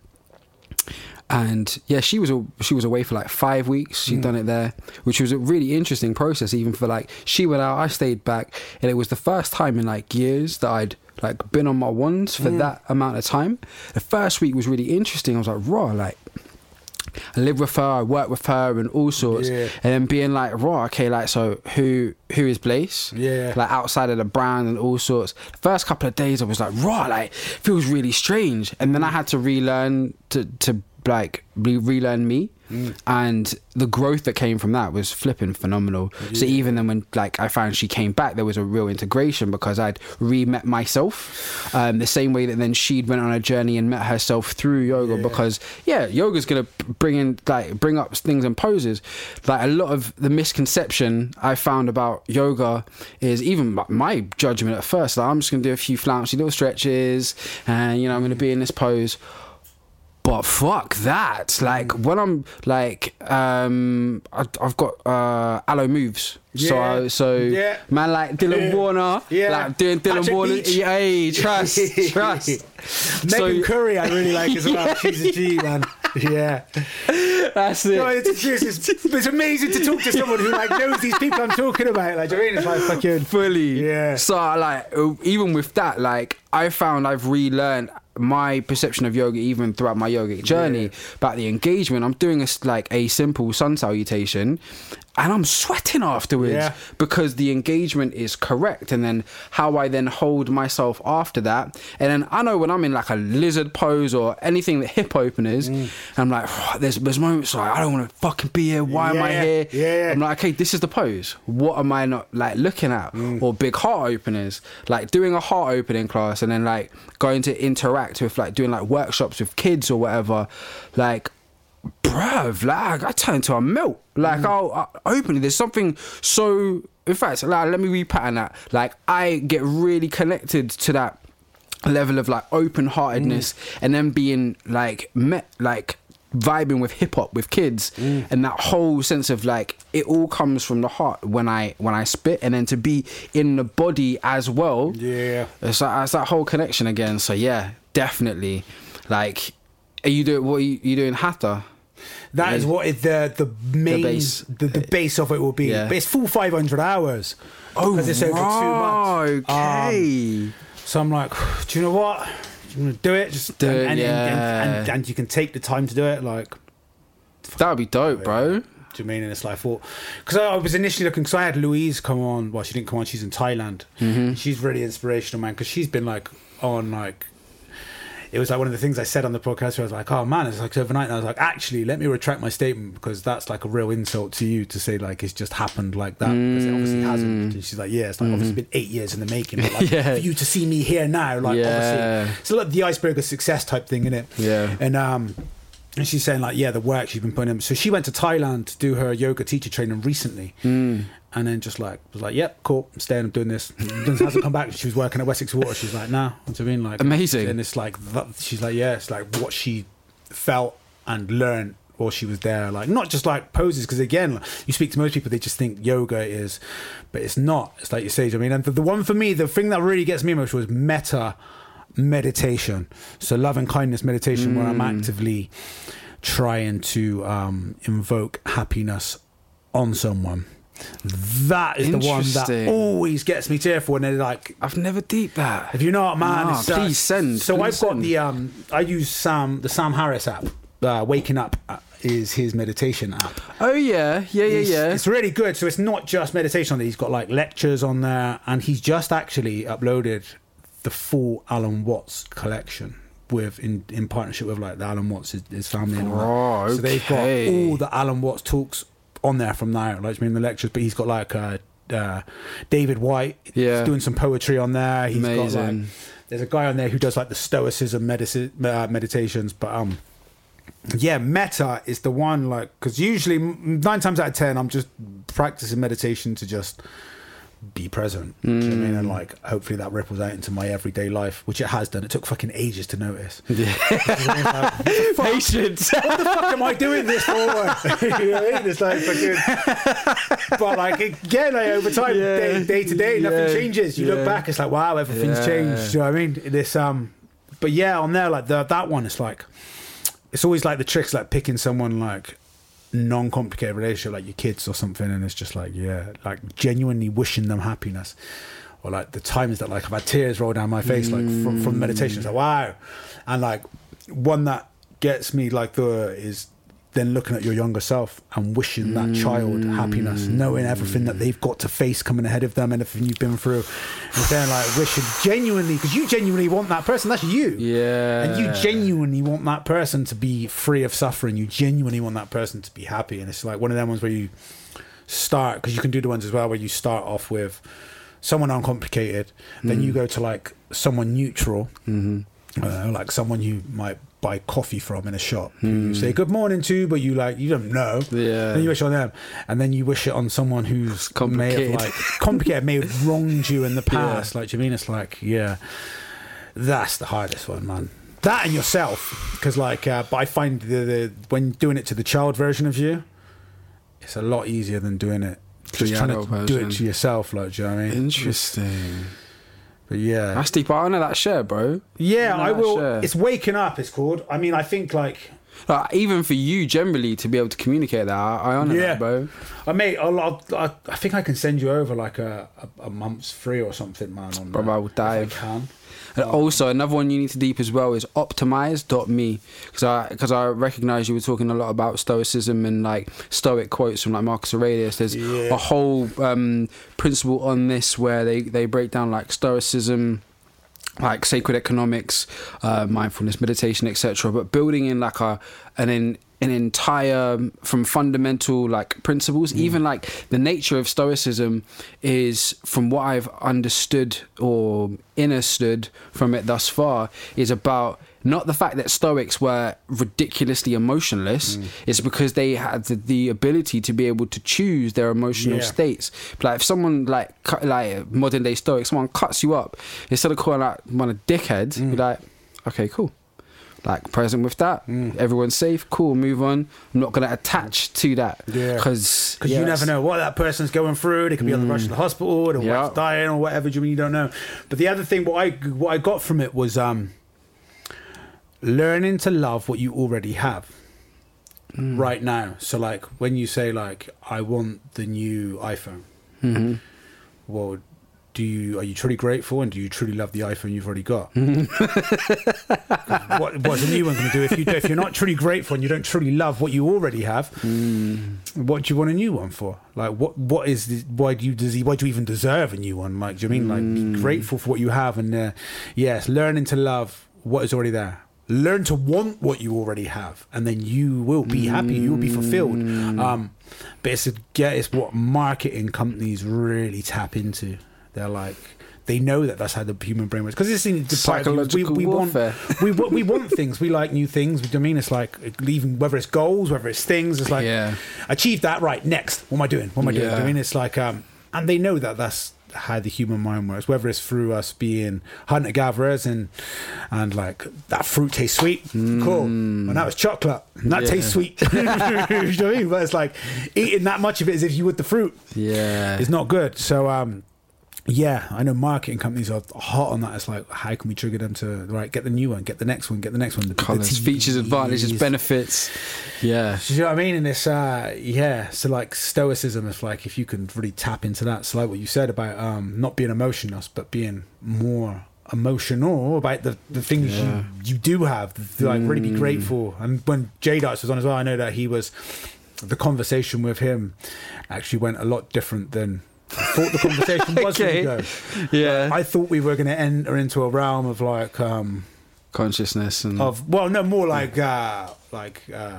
and yeah, she was a, she was away for like five weeks. She'd done it there, which was a really interesting process. Even for like she went out, I stayed back, and it was the first time in like years that I'd like been on my ones for that amount of time. The first week was really interesting. I was like, raw, like. I live with her, I work with her, and all sorts. Yeah. And then being like, raw, okay, like, so who who is Blaze? Yeah. Like outside of the brand and all sorts. The first couple of days, I was like, raw, like, feels really strange. And then I had to relearn to to like re- relearn me. Mm. And the growth that came from that was flipping phenomenal. Yeah. So even then when like I found she came back, there was a real integration because I'd re-met myself um, the same way that then she'd went on a journey and met herself through yoga. Yeah. Because yeah, yoga's gonna bring in like bring up things and poses. Like a lot of the misconception I found about yoga is even my judgment at first, like I'm just gonna do a few flouncy little stretches and you know I'm gonna be in this pose. But fuck that. Like when I'm like um I, I've got uh Aloe Moves. So Yeah. I, so Yeah. man like Dylan Yeah. Warner. Yeah. Like doing Dylan Patrick Warner. Beach. Hey, trust, trust. Megan So- Curry, I really like as well. She's a G, man. Yeah. That's it. No, it's, it's, it's, it's amazing to talk to someone who like knows these people I'm talking about. Like, do you know what I mean? It's like fucking. Fully. Yeah. So like even with that, like I found I've relearned my perception of yoga even throughout my yogic journey Yeah. about the engagement. I'm doing a s like a simple sun salutation and I'm sweating afterwards Yeah. because the engagement is correct, and then how I then hold myself after that. And then I know when I'm in like a lizard pose or anything that hip openers, Mm. I'm like, oh, there's there's moments like I don't want to fucking be here. Why am I Yeah, here? yeah. I'm like, okay, this is the pose. What am I not like looking at? Mm. Or big heart openers, like doing a heart opening class and then like going to interact with like doing like workshops with kids or whatever. Like, bruv, like I turn to a melt. Like Mm. I'll, I'll open it. There's something so. In fact, like, let me repattern that. Like I get really connected to that level of like open-heartedness, Mm. and then being like met like vibing with hip hop with kids, Mm. and that whole sense of like it all comes from the heart when I when I spit, and then to be in the body as well. Yeah. It's like it's that whole connection again. So yeah, definitely. Like, are you doing what are you, you doing hatha? That is what it, the the main the base. base, the, the base of it will be. Yeah. But it's full five hundred hours. Oh, because it's over two months. okay. Um, so I'm like, do you know what? You want to do it? Just Do and, it, and, and, yeah. and, and, and you can take the time to do it. Like, That would be dope, bro. do you mean? And it's like, because I, I was initially looking, because I had Louise come on. Well, she didn't come on. She's in Thailand. Mm-hmm. She's really inspirational, man. Because she's been like on like. It was like one of the things I said on the podcast where I was like, oh man, it's like overnight. And I was like, actually, let me retract my statement, because that's like a real insult to you to say like it's just happened like that. Because it obviously hasn't. And she's like, yeah, it's like obviously been eight years in the making. But like, Yeah. for you to see me here now, like Yeah. obviously. It's like the iceberg of success type thing, innit? Yeah. And, um, and she's saying like, yeah, the work she's been putting in. So she went to Thailand to do her yoga teacher training recently. Mm. And then just like, was like, yep, cool, I'm staying, I'm doing this. Hasn't come back. She was working at Wessex Water. She's like, nah, what do you mean? Like, Amazing. And it's like, that, she's like, yeah, it's like what she felt and learned while she was there. Like, not just like poses, because again, you speak to most people, they just think yoga is, but it's not. It's like you say, I mean, and the, the one for me, the thing that really gets me emotional was metta meditation. So love and kindness meditation, Mm. where I'm actively trying to um, invoke happiness on someone. That is the one that Interesting. always gets me tearful, and they're like, I've never deep that. if you're not, man, Nah, it's, uh, please send, So please I've got send. the um, I use Sam, the Sam Harris app. Uh, Waking Up is his meditation app. Oh yeah, yeah, yeah, It's, yeah. it's really good. So it's not just meditation on there. He's got like lectures on there, and he's just actually uploaded the full Alan Watts collection with in, in partnership with like the Alan Watts his, his family. And all that. Oh, So they've got okay. all the Alan Watts talks on there from now, like I mean the lectures. But he's got like uh, uh, David White, Yeah. he's doing some poetry on there. He's got Amazing. like, there's a guy on there who does like the Stoicism medici- uh, meditations, but um. Yeah, metta is the one, like, because usually m- nine times out of ten, I'm just practicing meditation to just be present. Do you know what I mean? And like, hopefully that ripples out into my everyday life, which it has done. It took fucking ages to notice. Patience. What the fuck am I doing this for? You know what I mean? It's like fucking. But like again, like over time, Yeah. day, day to day, nothing Yeah. changes. You Yeah. look back, it's like wow, everything's Yeah. changed. Do you know what I mean? This um, but yeah, on there, like the, that one, it's like it's always like the tricks, like picking someone like non-complicated relationship, like your kids or something, and it's just like yeah, like genuinely wishing them happiness. Or like the times that like I've had tears roll down my face, like from from meditation. It's like wow, and like one that gets me like the is then looking at your younger self and wishing that child happiness, knowing everything that they've got to face coming ahead of them, and everything you've been through, and then like wishing genuinely, because you genuinely want that person. That's you. Yeah. And you genuinely want that person to be free of suffering. You genuinely want that person to be happy. And it's like one of them ones where you start, because you can do the ones as well where you start off with someone uncomplicated, then you go to like someone neutral, Mm-hmm. uh, like someone you might buy coffee from in a shop. You say good morning to, but you like you don't know. Yeah. Then you wish on them, and then you wish it on someone who's may have Complicated. like complicated, may have wronged you in the past. Like, do you mean it's like yeah, that's the hardest one, man. that and yourself, because like, uh, but I find the, the when doing it to the child version of you, it's a lot easier than doing it just the trying adult to do version. it to yourself. Like, do you know what I mean? Interesting. But yeah, That's deep. I honor that share, bro. yeah, honor I that will. share. It's waking up. It's called. I mean, I think like. Like, even for you, generally, to be able to communicate that, I, I honor Yeah. that, bro. I mate, I'll, I'll, I I think I can send you over like a, a, a month's free or something, man. On Bro, that, I will if dive. I can. And also, another one you need to deep as well is optimize dot me, because I because I recognize you were talking a lot about stoicism and like stoic quotes from like Marcus Aurelius. There's Yeah. a whole um, principle on this where they, they break down like stoicism, like sacred economics, uh, mindfulness, meditation, et cetera. But building in like a an in, an entire from fundamental like principles, Mm. even like the nature of stoicism is, from what I've understood or understood from it thus far, is about not the fact that Stoics were ridiculously emotionless. Mm. It's because they had the, the ability to be able to choose their emotional Yeah. states. Like if someone like cut, like modern day Stoic, someone cuts you up, instead of calling out one a dickhead, Mm. you're like, okay, cool. Like present with that, everyone's safe, cool, move on. I'm not gonna attach to that, Yeah. because Because you never know what that person's going through. They could be on the rush to the hospital, their Yeah. wife's dying, or whatever. Do you mean you don't know? But the other thing, what I what I got from it was um, learning to love what you already have right now. So, like when you say like, "I want the new iPhone," Mm-hmm. well, do you are you truly grateful and do you truly love the iPhone you've already got? what, what's a new one going to do if you if you're not truly grateful and you don't truly love what you already have? What do you want a new one for? Like, what what is the, why do you does he, why do you even deserve a new one? Like, do you mean like be grateful for what you have and uh, yes, learning to love what is already there. Learn to want what you already have, and then you will be happy. You will be fulfilled. Um, but it's a, yeah, it's what marketing companies really tap into. They're like, they know that that's how the human brain works. Because it's in the Psychological we, we warfare. want we wa- we want things. We like new things. I mean, it's like even whether it's goals, whether it's things. It's like Yeah. achieve that right next. What am I doing? What am I doing? Yeah. I mean, it's like um, and they know that that's how the human mind works. Whether it's through us being hunter gatherers and and like that fruit tastes sweet, cool. And that was chocolate. And that Yeah. tastes sweet. You know what I mean? But it's like eating that much of it as if you would the fruit Yeah. is not good. So um. Yeah, I know marketing companies are hot on that. It's like, how can we trigger them to, right, get the new one, get the next one, get the next one. The, the Colours, T Vs. features, advantages, benefits. Yeah. Do you know what I mean? And it's, uh, yeah, so like stoicism is like, if you can really tap into that, so like what you said about um, not being emotionless, but being more emotional about the, the things Yeah. you, you do have, to like really be grateful. And when J Darts was on as well, I know that he was, the conversation with him actually went a lot different than I thought the conversation was Okay. going to go. Yeah. I thought we were going to enter into a realm of like um Consciousness and of well no more like uh like uh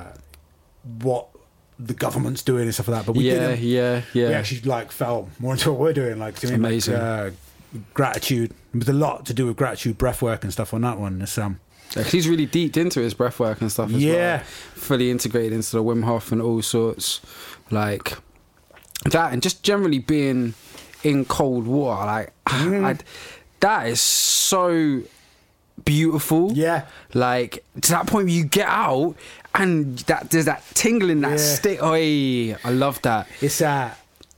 what the government's doing and stuff like that, but we yeah, didn't yeah, yeah. we actually like fell more into what we're doing, like, do you mean, like, Amazing. uh, gratitude. There's a lot to do with gratitude, breath work and stuff on that one. It's um Yeah, 'cause he's really deep into his breath work and stuff as Yeah. well. Fully integrated into the Wim Hof and all sorts. Like that, and just generally being in cold water. Like, I, that is so beautiful. Yeah. Like, to that point where you get out and that there's that tingling, that Yeah. stick. Oi, I love that. it's uh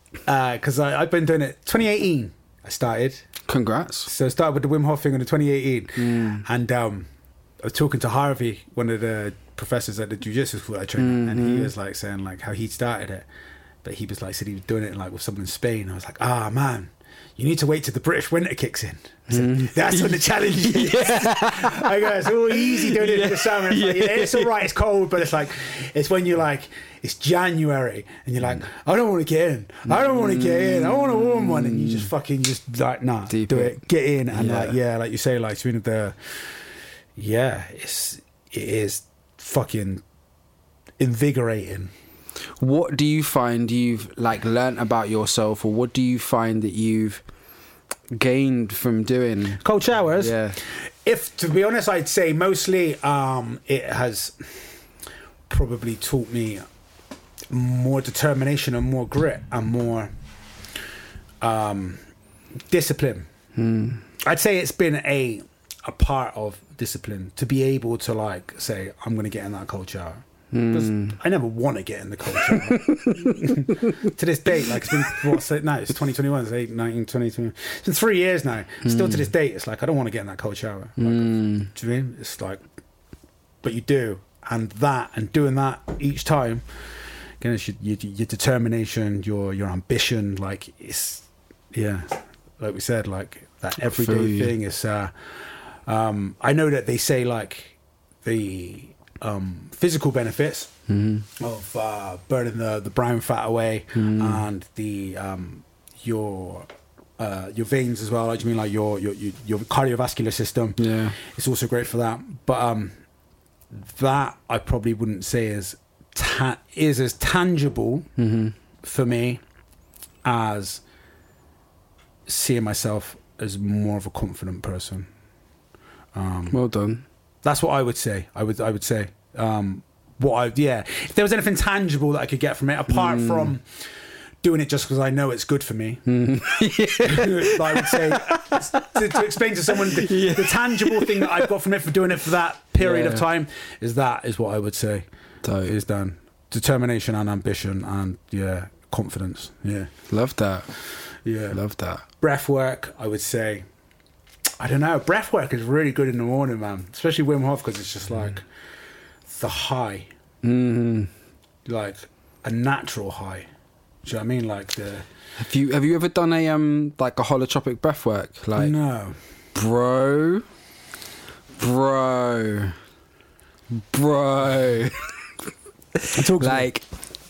uh because I've been doing it twenty eighteen I started. Congrats. So I started with the Wim Hof thing in the twenty eighteen, and um, I was talking to Harvey, one of the professors at the jiu-jitsu school I trained at, and he was like saying like how he started it, but he was like said he was doing it like with someone in Spain. I was like, ah man, you need to wait till the British winter kicks in. I said, that's when the challenge is. I go, it's all easy doing it in the summer. It's, like, yeah, it's all right, it's cold, but it's like, it's when you're like, it's January, and you're like, I don't want to get in. I don't want to get in. I want a warm one, and you just fucking just like, nah, Deep do it. it, get in, and Yeah. like, yeah, like you say, like, you the, yeah, it's it is fucking invigorating. What do you find you've like learnt about yourself, or what do you find that you've gained from doing? Cold showers. Yeah. If to be honest, I'd say mostly um, it has probably taught me more determination and more grit and more um, discipline. I'd say it's been a a part of discipline to be able to like say I'm going to get in that cold shower. Because I never want to get in the cold shower. To this date, like it's been what's it now? It's twenty twenty-one. It's eight, nineteen, twenty, twenty. It's been three years now. Mm. Still to this date, it's like I don't want to get in that cold shower. Like, Mm. do you mean? It's like, but you do, and that, and doing that each time. Again, it's your, your, your determination, your your ambition. Like it's yeah, like we said, like that everyday feel you. thing is. Uh, um, I know that they say like the. Um, physical benefits Mm-hmm. of uh, burning the, the brown fat away Mm. and the um, your uh, your veins as well. Like, do you mean like your your your, your cardiovascular system? Yeah. It's also great for that. But um, that I probably wouldn't say is ta- is as tangible Mm-hmm. for me as seeing myself as more of a confident person. Um, Well done. That's what I would say. I would. I would say. Um, what I yeah. If there was anything tangible that I could get from it, apart Mm. from doing it just because I know it's good for me, Mm. I would say to, to explain to someone the, Yeah. the tangible thing that I've got from it for doing it for that period Yeah. of time is that is what I would say Dope. is done. Determination and ambition and yeah, confidence. Yeah, Love that. yeah. Love that. Breath work, I would say. I don't know. Breath work is really good in the morning, man. Especially Wim Hof because it's just like the high, Mm-hmm. like a natural high. Do you know what I mean? Like the Have you have you ever done a um like a holotropic breath work? Like no, bro, bro, bro. Like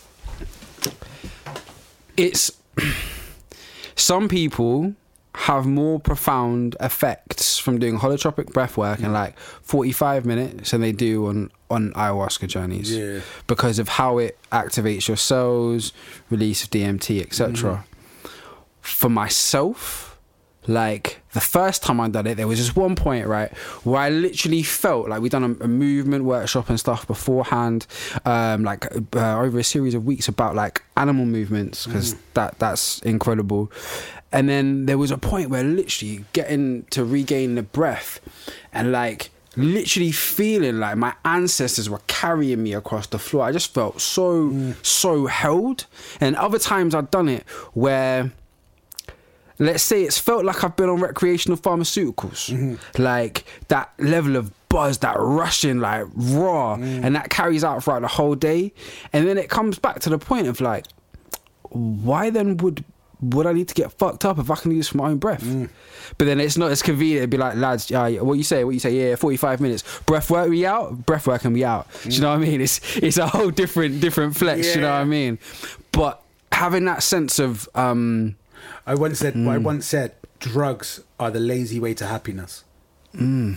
it's some people have more profound effects from doing holotropic breath work in like forty-five minutes than they do on on ayahuasca journeys. Yeah. Because of how it activates your cells, release of D M T, et cetera. For myself, like the first time I done it, there was just one point, right, where I literally felt like we'd done a, a movement workshop and stuff beforehand, um, like uh, over a series of weeks about like animal movements, because that that's incredible. And then there was a point where literally getting to regain the breath and like literally feeling like my ancestors were carrying me across the floor. I just felt so, mm. so held. And other times I'd done it where, let's say it's felt like I've been on recreational pharmaceuticals. Mm-hmm. Like that level of buzz, that rushing, like raw. Mm. And that carries out throughout the whole day. And then it comes back to the point of like, why then would... would I need to get fucked up if I can use for my own breath? Mm. But then it's not as convenient. It'd be like, lads, uh, what you say? What you say? Yeah, forty-five minutes. Breath work, we out. Breath work, and we out. Mm. Do you know what I mean? It's it's a whole different different flex. Yeah. Do you know what I mean? But having that sense of, um, I once said, mm. I once said, drugs are the lazy way to happiness. Mm.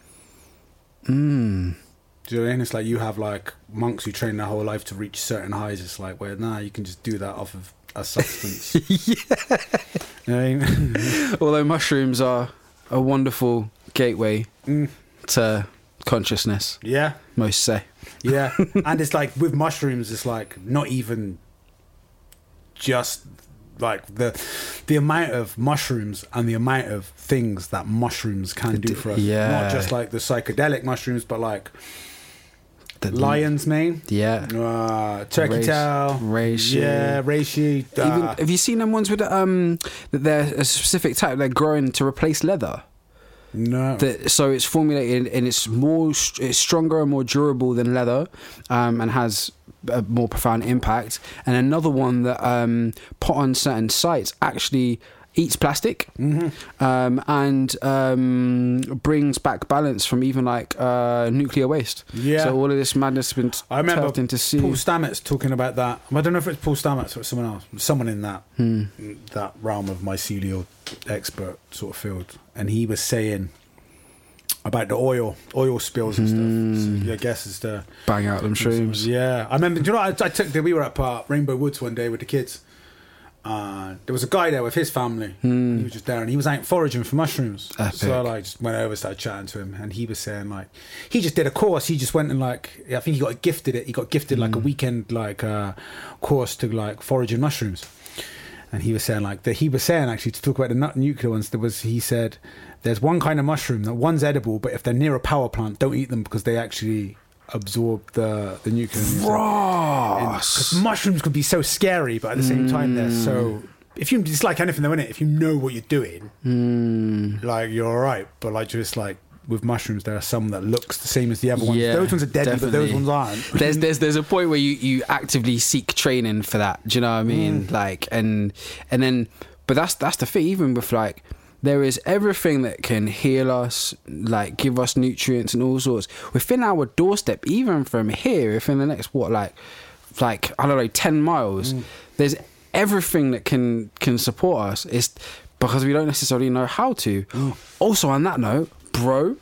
Mm. Do you know what I mean? It's like you have like monks who train their whole life to reach certain highs. It's like, where nah, you can just do that off of a substance. Yeah. You know what I mean? Although mushrooms are a wonderful gateway mm. to consciousness. Yeah. Most say. Yeah. And it's like with mushrooms, it's like not even just like the the amount of mushrooms and the amount of things that mushrooms can do for us. Yeah. Not just like the psychedelic mushrooms, but like the lion's mane, yeah, uh, turkey tail, reishi, yeah, reishi. Uh, Even, have you seen them ones with um that they're a specific type they're growing to replace leather? No. That, so it's formulated and it's more it's stronger and more durable than leather, um, and has a more profound impact. And another one that um put on certain sites actually eats plastic, mm-hmm. um, and um, brings back balance from even like uh, nuclear waste. Yeah. So all of this madness has been I remember turfed into sea. Paul Stamets talking about that. I don't know if it's Paul Stamets or someone else, someone in that hmm. that realm of mycelial expert sort of field, and he was saying about the oil, oil spills and mm. stuff. So, I guess it's the bang out them shrooms. Yeah, I remember. Do you know? What? I, I took. The, we were at uh, Rainbow Woods one day with the kids. Uh, there was a guy there with his family. Mm. He was just there, and he was out foraging for mushrooms. Epic. So I like just went over, started chatting to him, and he was saying like he just did a course. He just went and like I think he got gifted it. He got gifted mm. like a weekend like uh, course to like foraging mushrooms. And he was saying like that. He was saying actually to talk about the nut nuclear ones. There was he said there's one kind of mushroom that one's edible, but if they're near a power plant, don't eat them because they actually absorb the the nutrients. Because mushrooms could be so scary, but at the same time they're so. If you, it's like anything though, innit? If you know what you're doing, Mm. like you're all right. But like just like with mushrooms, there are some that looks the same as the other ones. Yeah, those ones are deadly, definitely. but those ones aren't. there's there's there's a point where you, you actively seek training for that. Do you know what I mean? Mm. Like and and then, but that's that's the thing. Even with like, there is everything that can heal us, like give us nutrients and all sorts within our doorstep. Even from here, if in the next what like like I don't know ten miles, Mm. there's everything that can can support us. It's because we don't necessarily know how to. Mm. Also, on that note, bro,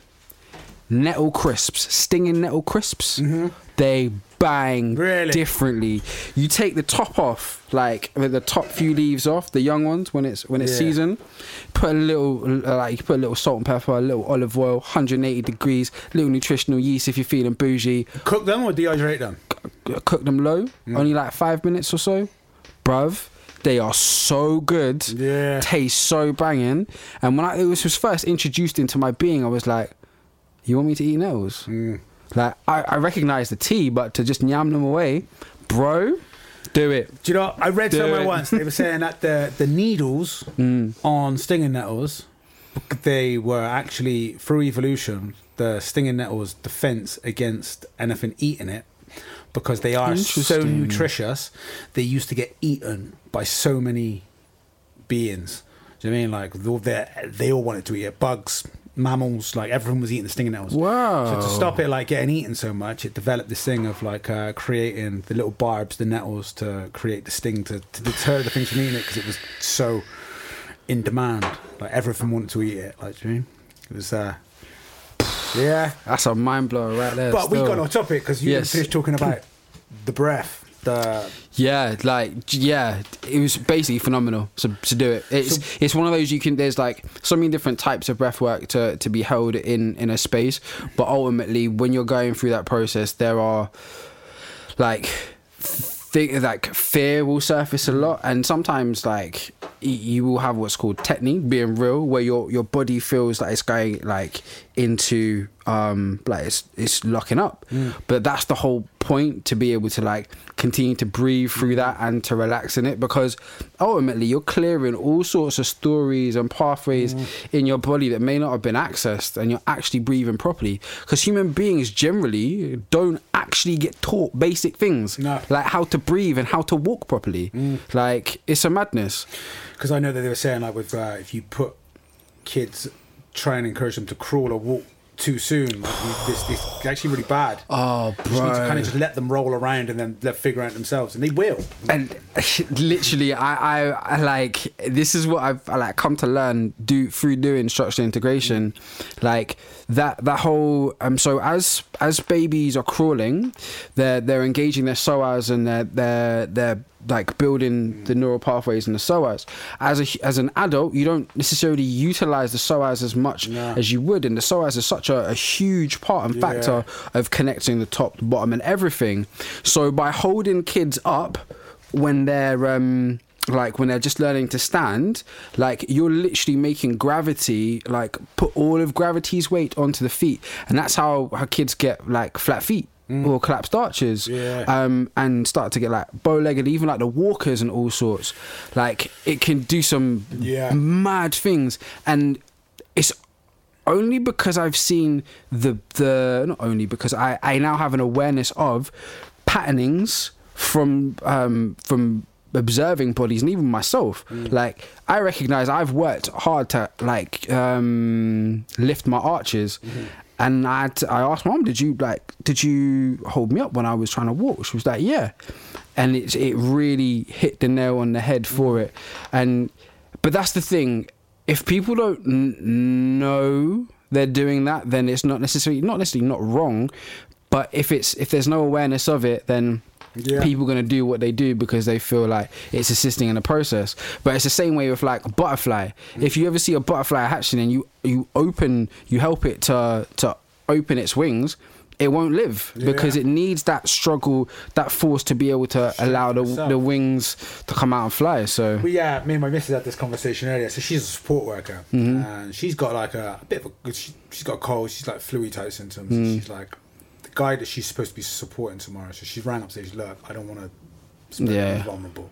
nettle crisps, stinging nettle crisps, they bang Really? differently. You take the top off, like with the top few leaves off, the young ones when it's when it's Yeah. season. Put a little, uh, like you put a little salt and pepper, a little olive oil, one hundred eighty degrees, little nutritional yeast if you're feeling bougie. Cook them or dehydrate them? Cook them low, only like five minutes or so, bruv. They are so good. Yeah. Taste so banging. And when I, it was, was first introduced into my being, I was like, you want me to eat nettles? Mm. Like, I, I recognise the tea, but to just yam them away, bro, do it. Do you know? I read Do somewhere it. once they were saying that the the needles Mm. on stinging nettles, they were actually through evolution the stinging nettles' defense against anything eating it. Because they are so Interesting. nutritious, they used to get eaten by so many beings. Do you know what I mean? Like they they all wanted to eat it. Bugs, mammals, like everyone was eating the stinging nettles. Wow. So to stop it like getting eaten so much, it developed this thing of like uh, creating the little barbs, the nettles, to create the sting to, to deter the things from eating it because it was so in demand. Like everything wanted to eat it. Like, do you know what I mean? It was. Uh, yeah. That's a mind blower right there. But we still. got on topic because you Yes. finished talking about the breath. The Yeah, like yeah, it was basically phenomenal to, to do it. It's So- it's one of those you can. There's like so many different types of breath work to to be held in in a space, but ultimately when you're going through that process, there are like think like fear will surface a lot, and sometimes like y- you will have what's called technique, being real, where your your body feels like it's going like into um like it's it's locking up, but that's the whole point, to be able to like continue to breathe through that and to relax in it, because ultimately you're clearing all sorts of stories and pathways in your body that may not have been accessed, and you're actually breathing properly, because human beings generally don't actually get taught basic things No. like how to breathe and how to walk properly. Like it's a madness. because I know that they were saying like with uh, if you put kids, try and encourage them to crawl or walk too soon, like, you, this, this is actually really bad. Oh, You just need to kind of just let them roll around and then let figure out themselves, and they will. And literally, I, I, I like this is what I've I, like come to learn do through doing structural integration, like that that whole um. So as as babies are crawling, they're they're engaging their psoas and they're they're they're like building the neural pathways in the psoas. As a as an adult, you don't necessarily utilize the psoas as much No. as you would, and the psoas is such a, a huge part and Yeah. factor of connecting the top, the bottom, and everything. So by holding kids up when they're um like when they're just learning to stand, like you're literally making gravity like put all of gravity's weight onto the feet, and that's how how kids get like flat feet. Or collapsed arches, Yeah. um, and start to get like bow-legged, even like the walkers and all sorts. Like it can do some Yeah. mad things, and it's only because I've seen the the not only because I I now have an awareness of patternings from um from observing bodies, and even myself. Like I recognize I've worked hard to like um lift my arches. And I, had to, I asked Mom, did you like, did you hold me up when I was trying to walk? She was like, yeah. And it's it really hit the nail on the head for it. And but that's the thing. If people don't n- know they're doing that, then it's not necessarily not necessarily not wrong. But if it's if there's no awareness of it, then Yeah. people are going to do what they do because they feel like it's assisting in the process. But it's the same way with like a butterfly. If you ever see a butterfly hatching and you you open you help it to to open its wings, it won't live because Yeah. it needs that struggle, that force to be able to allow the, itself. the wings to come out and fly. So Well, yeah, me and my missus had this conversation earlier. So she's a support worker, Mm-hmm. and she's got like a, a bit of a. She, she's got a cold. She's like flu type symptoms. Mm. She's like the guy that she's supposed to be supporting tomorrow. So she ran up and said, "Look, I don't want to spread Yeah. yeah. vulnerable."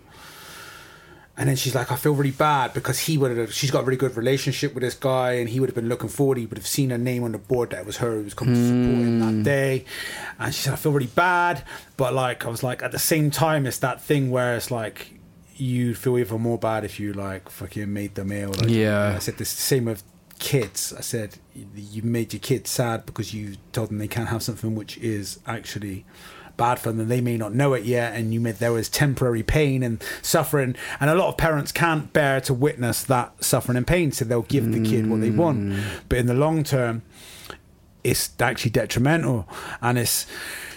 And then she's like, I feel really bad because he would have. She's got a really good relationship with this guy, and he would have been looking forward. He would have seen her name on the board that it was her who was coming to support him that day. And she said, I feel really bad, but like I was like, at the same time, it's that thing where it's like you'd feel even more bad if you like fucking made them ill. Like, Yeah. I said this same with kids. I said you made your kids sad because you told them they can't have something which is actually bad for them. They may not know it yet, and you made there was temporary pain and suffering, and a lot of parents can't bear to witness that suffering and pain, so they'll give the kid what they want. But in the long term, it's actually detrimental, and it's.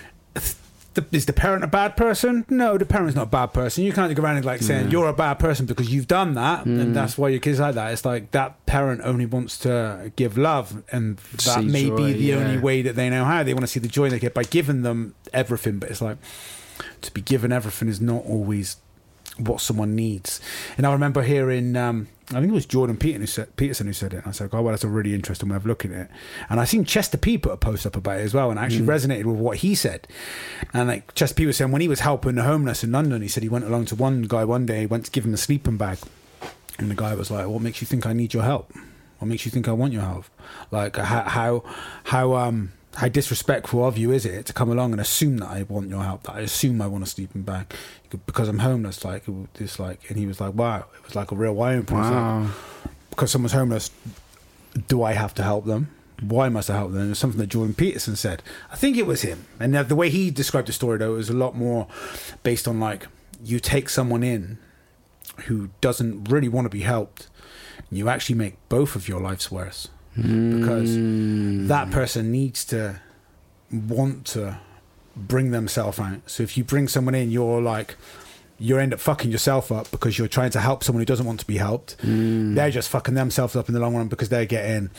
Is the parent a bad person? No, the parent's not a bad person. You can't go around and like saying you're a bad person because you've done that, and that's why your kid's like that. It's like that parent only wants to give love, and that See may joy, be the yeah. only way that they know how. They want to see the joy in their kid by giving them everything, but it's like to be given everything is not always what someone needs. And I remember hearing, um, I think it was Jordan Peterson who said, Peterson who said it. And I said, oh, well, that's a really interesting way of looking at it. And I seen Chester P put a post up about it as well, and I actually resonated with what he said. And like Chester P was saying, when he was helping the homeless in London, he said he went along to one guy one day, he went to give him a sleeping bag. And the guy was like, what makes you think I need your help? What makes you think I want your help? Like, how, how, how, um, how disrespectful of you is it to come along and assume that I want your help, that I assume I want a sleeping bag because I'm homeless? Like, it was just like, and he was like, wow, it was like a real eye opener. wow. Like, because someone's homeless, do I have to help them? Why must I help them? It's something that Jordan Peterson said. I think it was him. And the way he described the story, though, was a lot more based on like, you take someone in who doesn't really want to be helped, and you actually make both of your lives worse. Because that person needs to want to bring themselves out. So if you bring someone in, you're like, you end up fucking yourself up because you're trying to help someone who doesn't want to be helped. Mm. They're just fucking themselves up in the long run because they're getting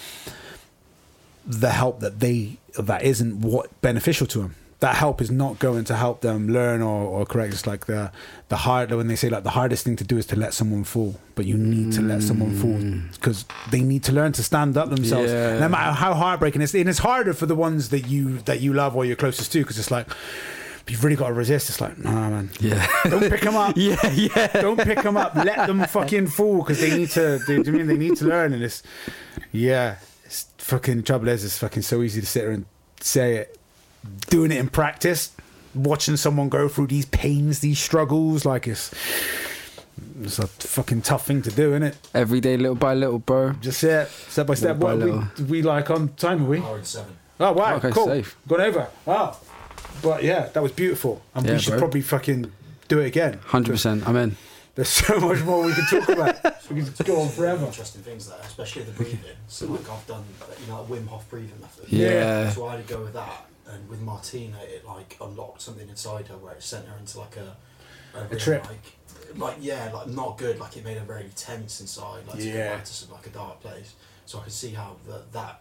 the help that they that isn't what beneficial to them. That help is not going to help them learn or, or correct. It's like the the hard when they say like the hardest thing to do is to let someone fall, but you need to let someone fall because they need to learn to stand up themselves. Yeah. No matter how heartbreaking it's, and it's harder for the ones that you that you love or you're closest to, because it's like you've really got to resist. It's like, nah, man, Yeah. don't pick them up. yeah, yeah. Don't pick them up. Let them fucking fall because they need to. They, I mean, they need to learn. And it's yeah, it's fucking trouble is it's fucking so easy to sit there and say it. Doing it in practice, watching someone go through these pains, these struggles, like it's it's a fucking tough thing to do, isn't it? Every day, little by little, bro. Just yeah, step by step. Little by What are we, we like on time? Are we? Hour and seven. Oh wow, Okay, cool. safe. Gone over. Wow, but yeah, that was beautiful, and Yeah, we should bro. probably fucking do it again. one hundred percent. I'm in. There's so much more we can talk about. We could go on forever. Interesting things there, especially the breathing. So like I've done, you know, Wim Hof breathing method. Yeah. So I'd go with that, and with Martina, it like unlocked something inside her where it sent her into like a a, real, trip. Like, like yeah, like not good. Like it made her very tense inside. Like to Yeah. go back to some, like a dark place. So I could see how that that.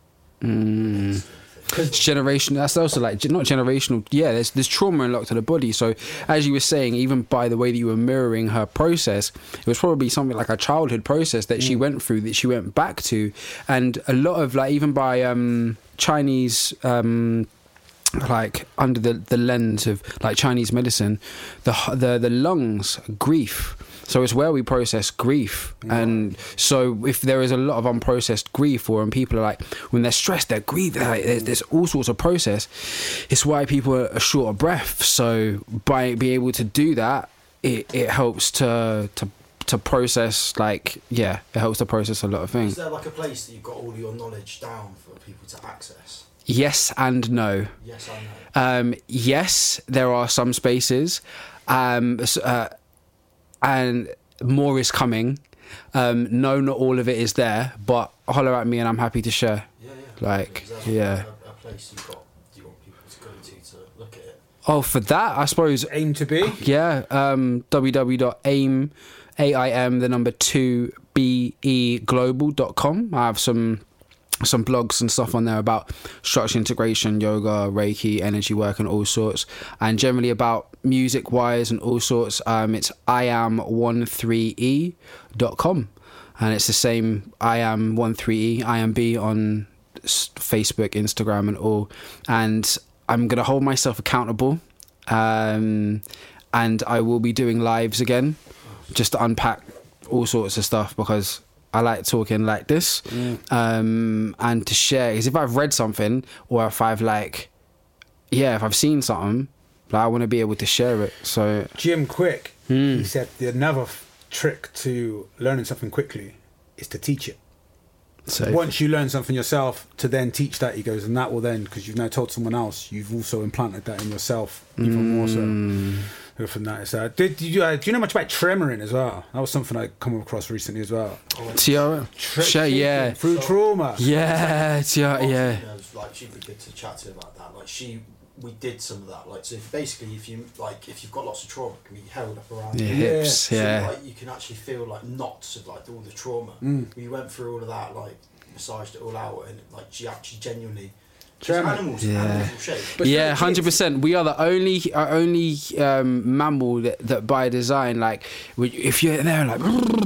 Mm. It's generation. That's also like not generational. Yeah, there's there's trauma unlocked to the body. So as you were saying, even by the way that you were mirroring her process, it was probably something like a childhood process that she went through, that she went back to, and a lot of like even by um, Chinese. Um, like under the, the lens of like Chinese medicine, the the the lungs, grief. So it's where we process grief. And so if there is a lot of unprocessed grief, or when people are like, when they're stressed, they're grieving, like, there's, there's all sorts of process. It's why people are, are short of breath. So by being able to do that, it, it helps to to to process, like, yeah, it helps to process a lot of Is things. there like a place that you've got all your knowledge down for people to access? Yes and no. Yes, I know. Um, yes, there are some spaces, um, s- uh, and more is coming. Um, no, not all of it is there, but holler at me and I'm happy to share. Yeah, yeah. Like, Is there yeah. A, a place you've got, you want people to go to to look at it? Oh, for that, I suppose, Aim to be. yeah, um, w w w dot aim, A I M, the number two, B E global dot com. I have some some blogs and stuff on there about structure integration, yoga, Reiki, energy work, and all sorts. And generally about music wise and all sorts. Um, it's I am thirteen e dot com, and it's the same I am thirteen e I am B on Facebook, Instagram, and all. And I'm gonna hold myself accountable, um, and I will be doing lives again, just to unpack all sorts of stuff, because I like talking like this, mm. um, and to share. Because if I've read something, or if I've like, yeah, if I've seen something, like, I want to be able to share it. So Jim Quick, mm. he said the another f- trick to learning something quickly is to teach it. So once you learn something yourself, to then teach that, he goes, and that will then, because you've now told someone else, you've also implanted that in yourself even mm. more so. From that, is, uh, did, did you, uh, do you know much about tremoring as well? That was something I come across recently as well. Oh, T R M, Tre- yeah, through trauma. Yeah, T R M, yeah. You know, like she'd be good to chat to about that. Like she, we did some of that. Like so, if basically, if you like, if you've got lots of trauma, it can be held up around your your hips. So, Yeah, like, you can actually feel like knots of like all the trauma. Mm. We went through all of that, like massaged it all out, and like she actually genuinely. Tremor. Animals, yeah, animals shape. yeah, hundred percent. We are the only, our only um, mammal that, that, by design, like, if you're there, like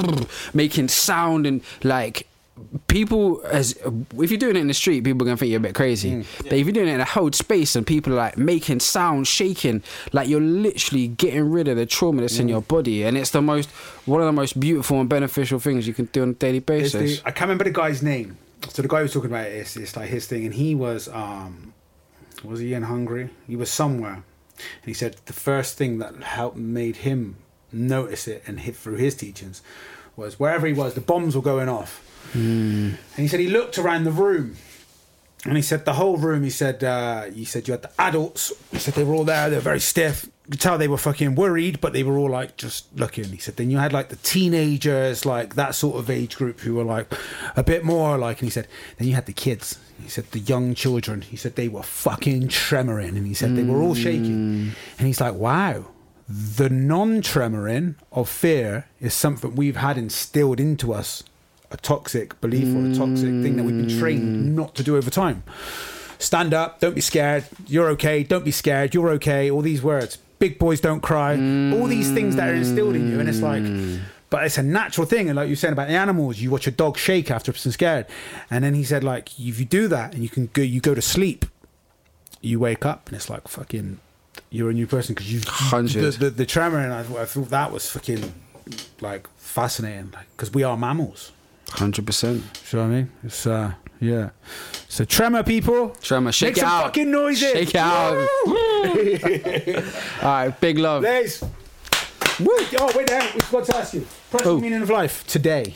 making sound and like people, as if you're doing it in the street, people are gonna think you're a bit crazy. Mm. But if you're doing it in a held space and people are like making sound, shaking, like you're literally getting rid of the trauma that's mm. in your body, and it's the most, one of the most beautiful and beneficial things you can do on a daily basis. The, I can't remember the guy's name. So the guy who was talking about it, it's, it's like his thing, and he was, um, was he in Hungary? He was somewhere, and he said the first thing that helped made him notice it and hit through his teachings was wherever he was, the bombs were going off, mm. and he said he looked around the room, and he said the whole room. He said, uh, he said you had the adults. He said they were all there. They were very stiff. You could tell they were fucking worried, but they were all like just looking. He said then you had like the teenagers, like that sort of age group who were like a bit more like, and he said then you had the kids. He said the young children, he said they were fucking tremoring, and he said mm. they were all shaking. And he's like, wow, the non-tremoring of fear is something we've had instilled into us, a toxic belief or a toxic thing that we've been trained not to do over time. Stand up, don't be scared, you're okay, don't be scared, you're okay, all these words. Big boys don't cry, mm. all these things that are instilled in you, and it's like, but it's a natural thing. And like you were saying about the animals, you watch a dog shake after it's scared, and then he said like if you do that and you can go, you go to sleep, you wake up and it's like fucking, you're a new person because you hundred the, the, the tremor, and I, I thought that was fucking like fascinating, because like, we are mammals. Hundred percent. You know what I mean? It's uh, yeah. So tremor, people. Tremor, shake Make it some out. Fucking noises. Shake it out. All right, big love. Les. Woo. Oh wait, there. We forgot to ask you. Personal oh. meaning of life today.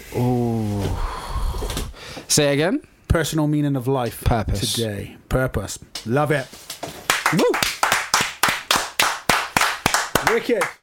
Oh. Say it again. Personal meaning of life. Purpose. Today. Purpose. Love it. Woo. Wicked.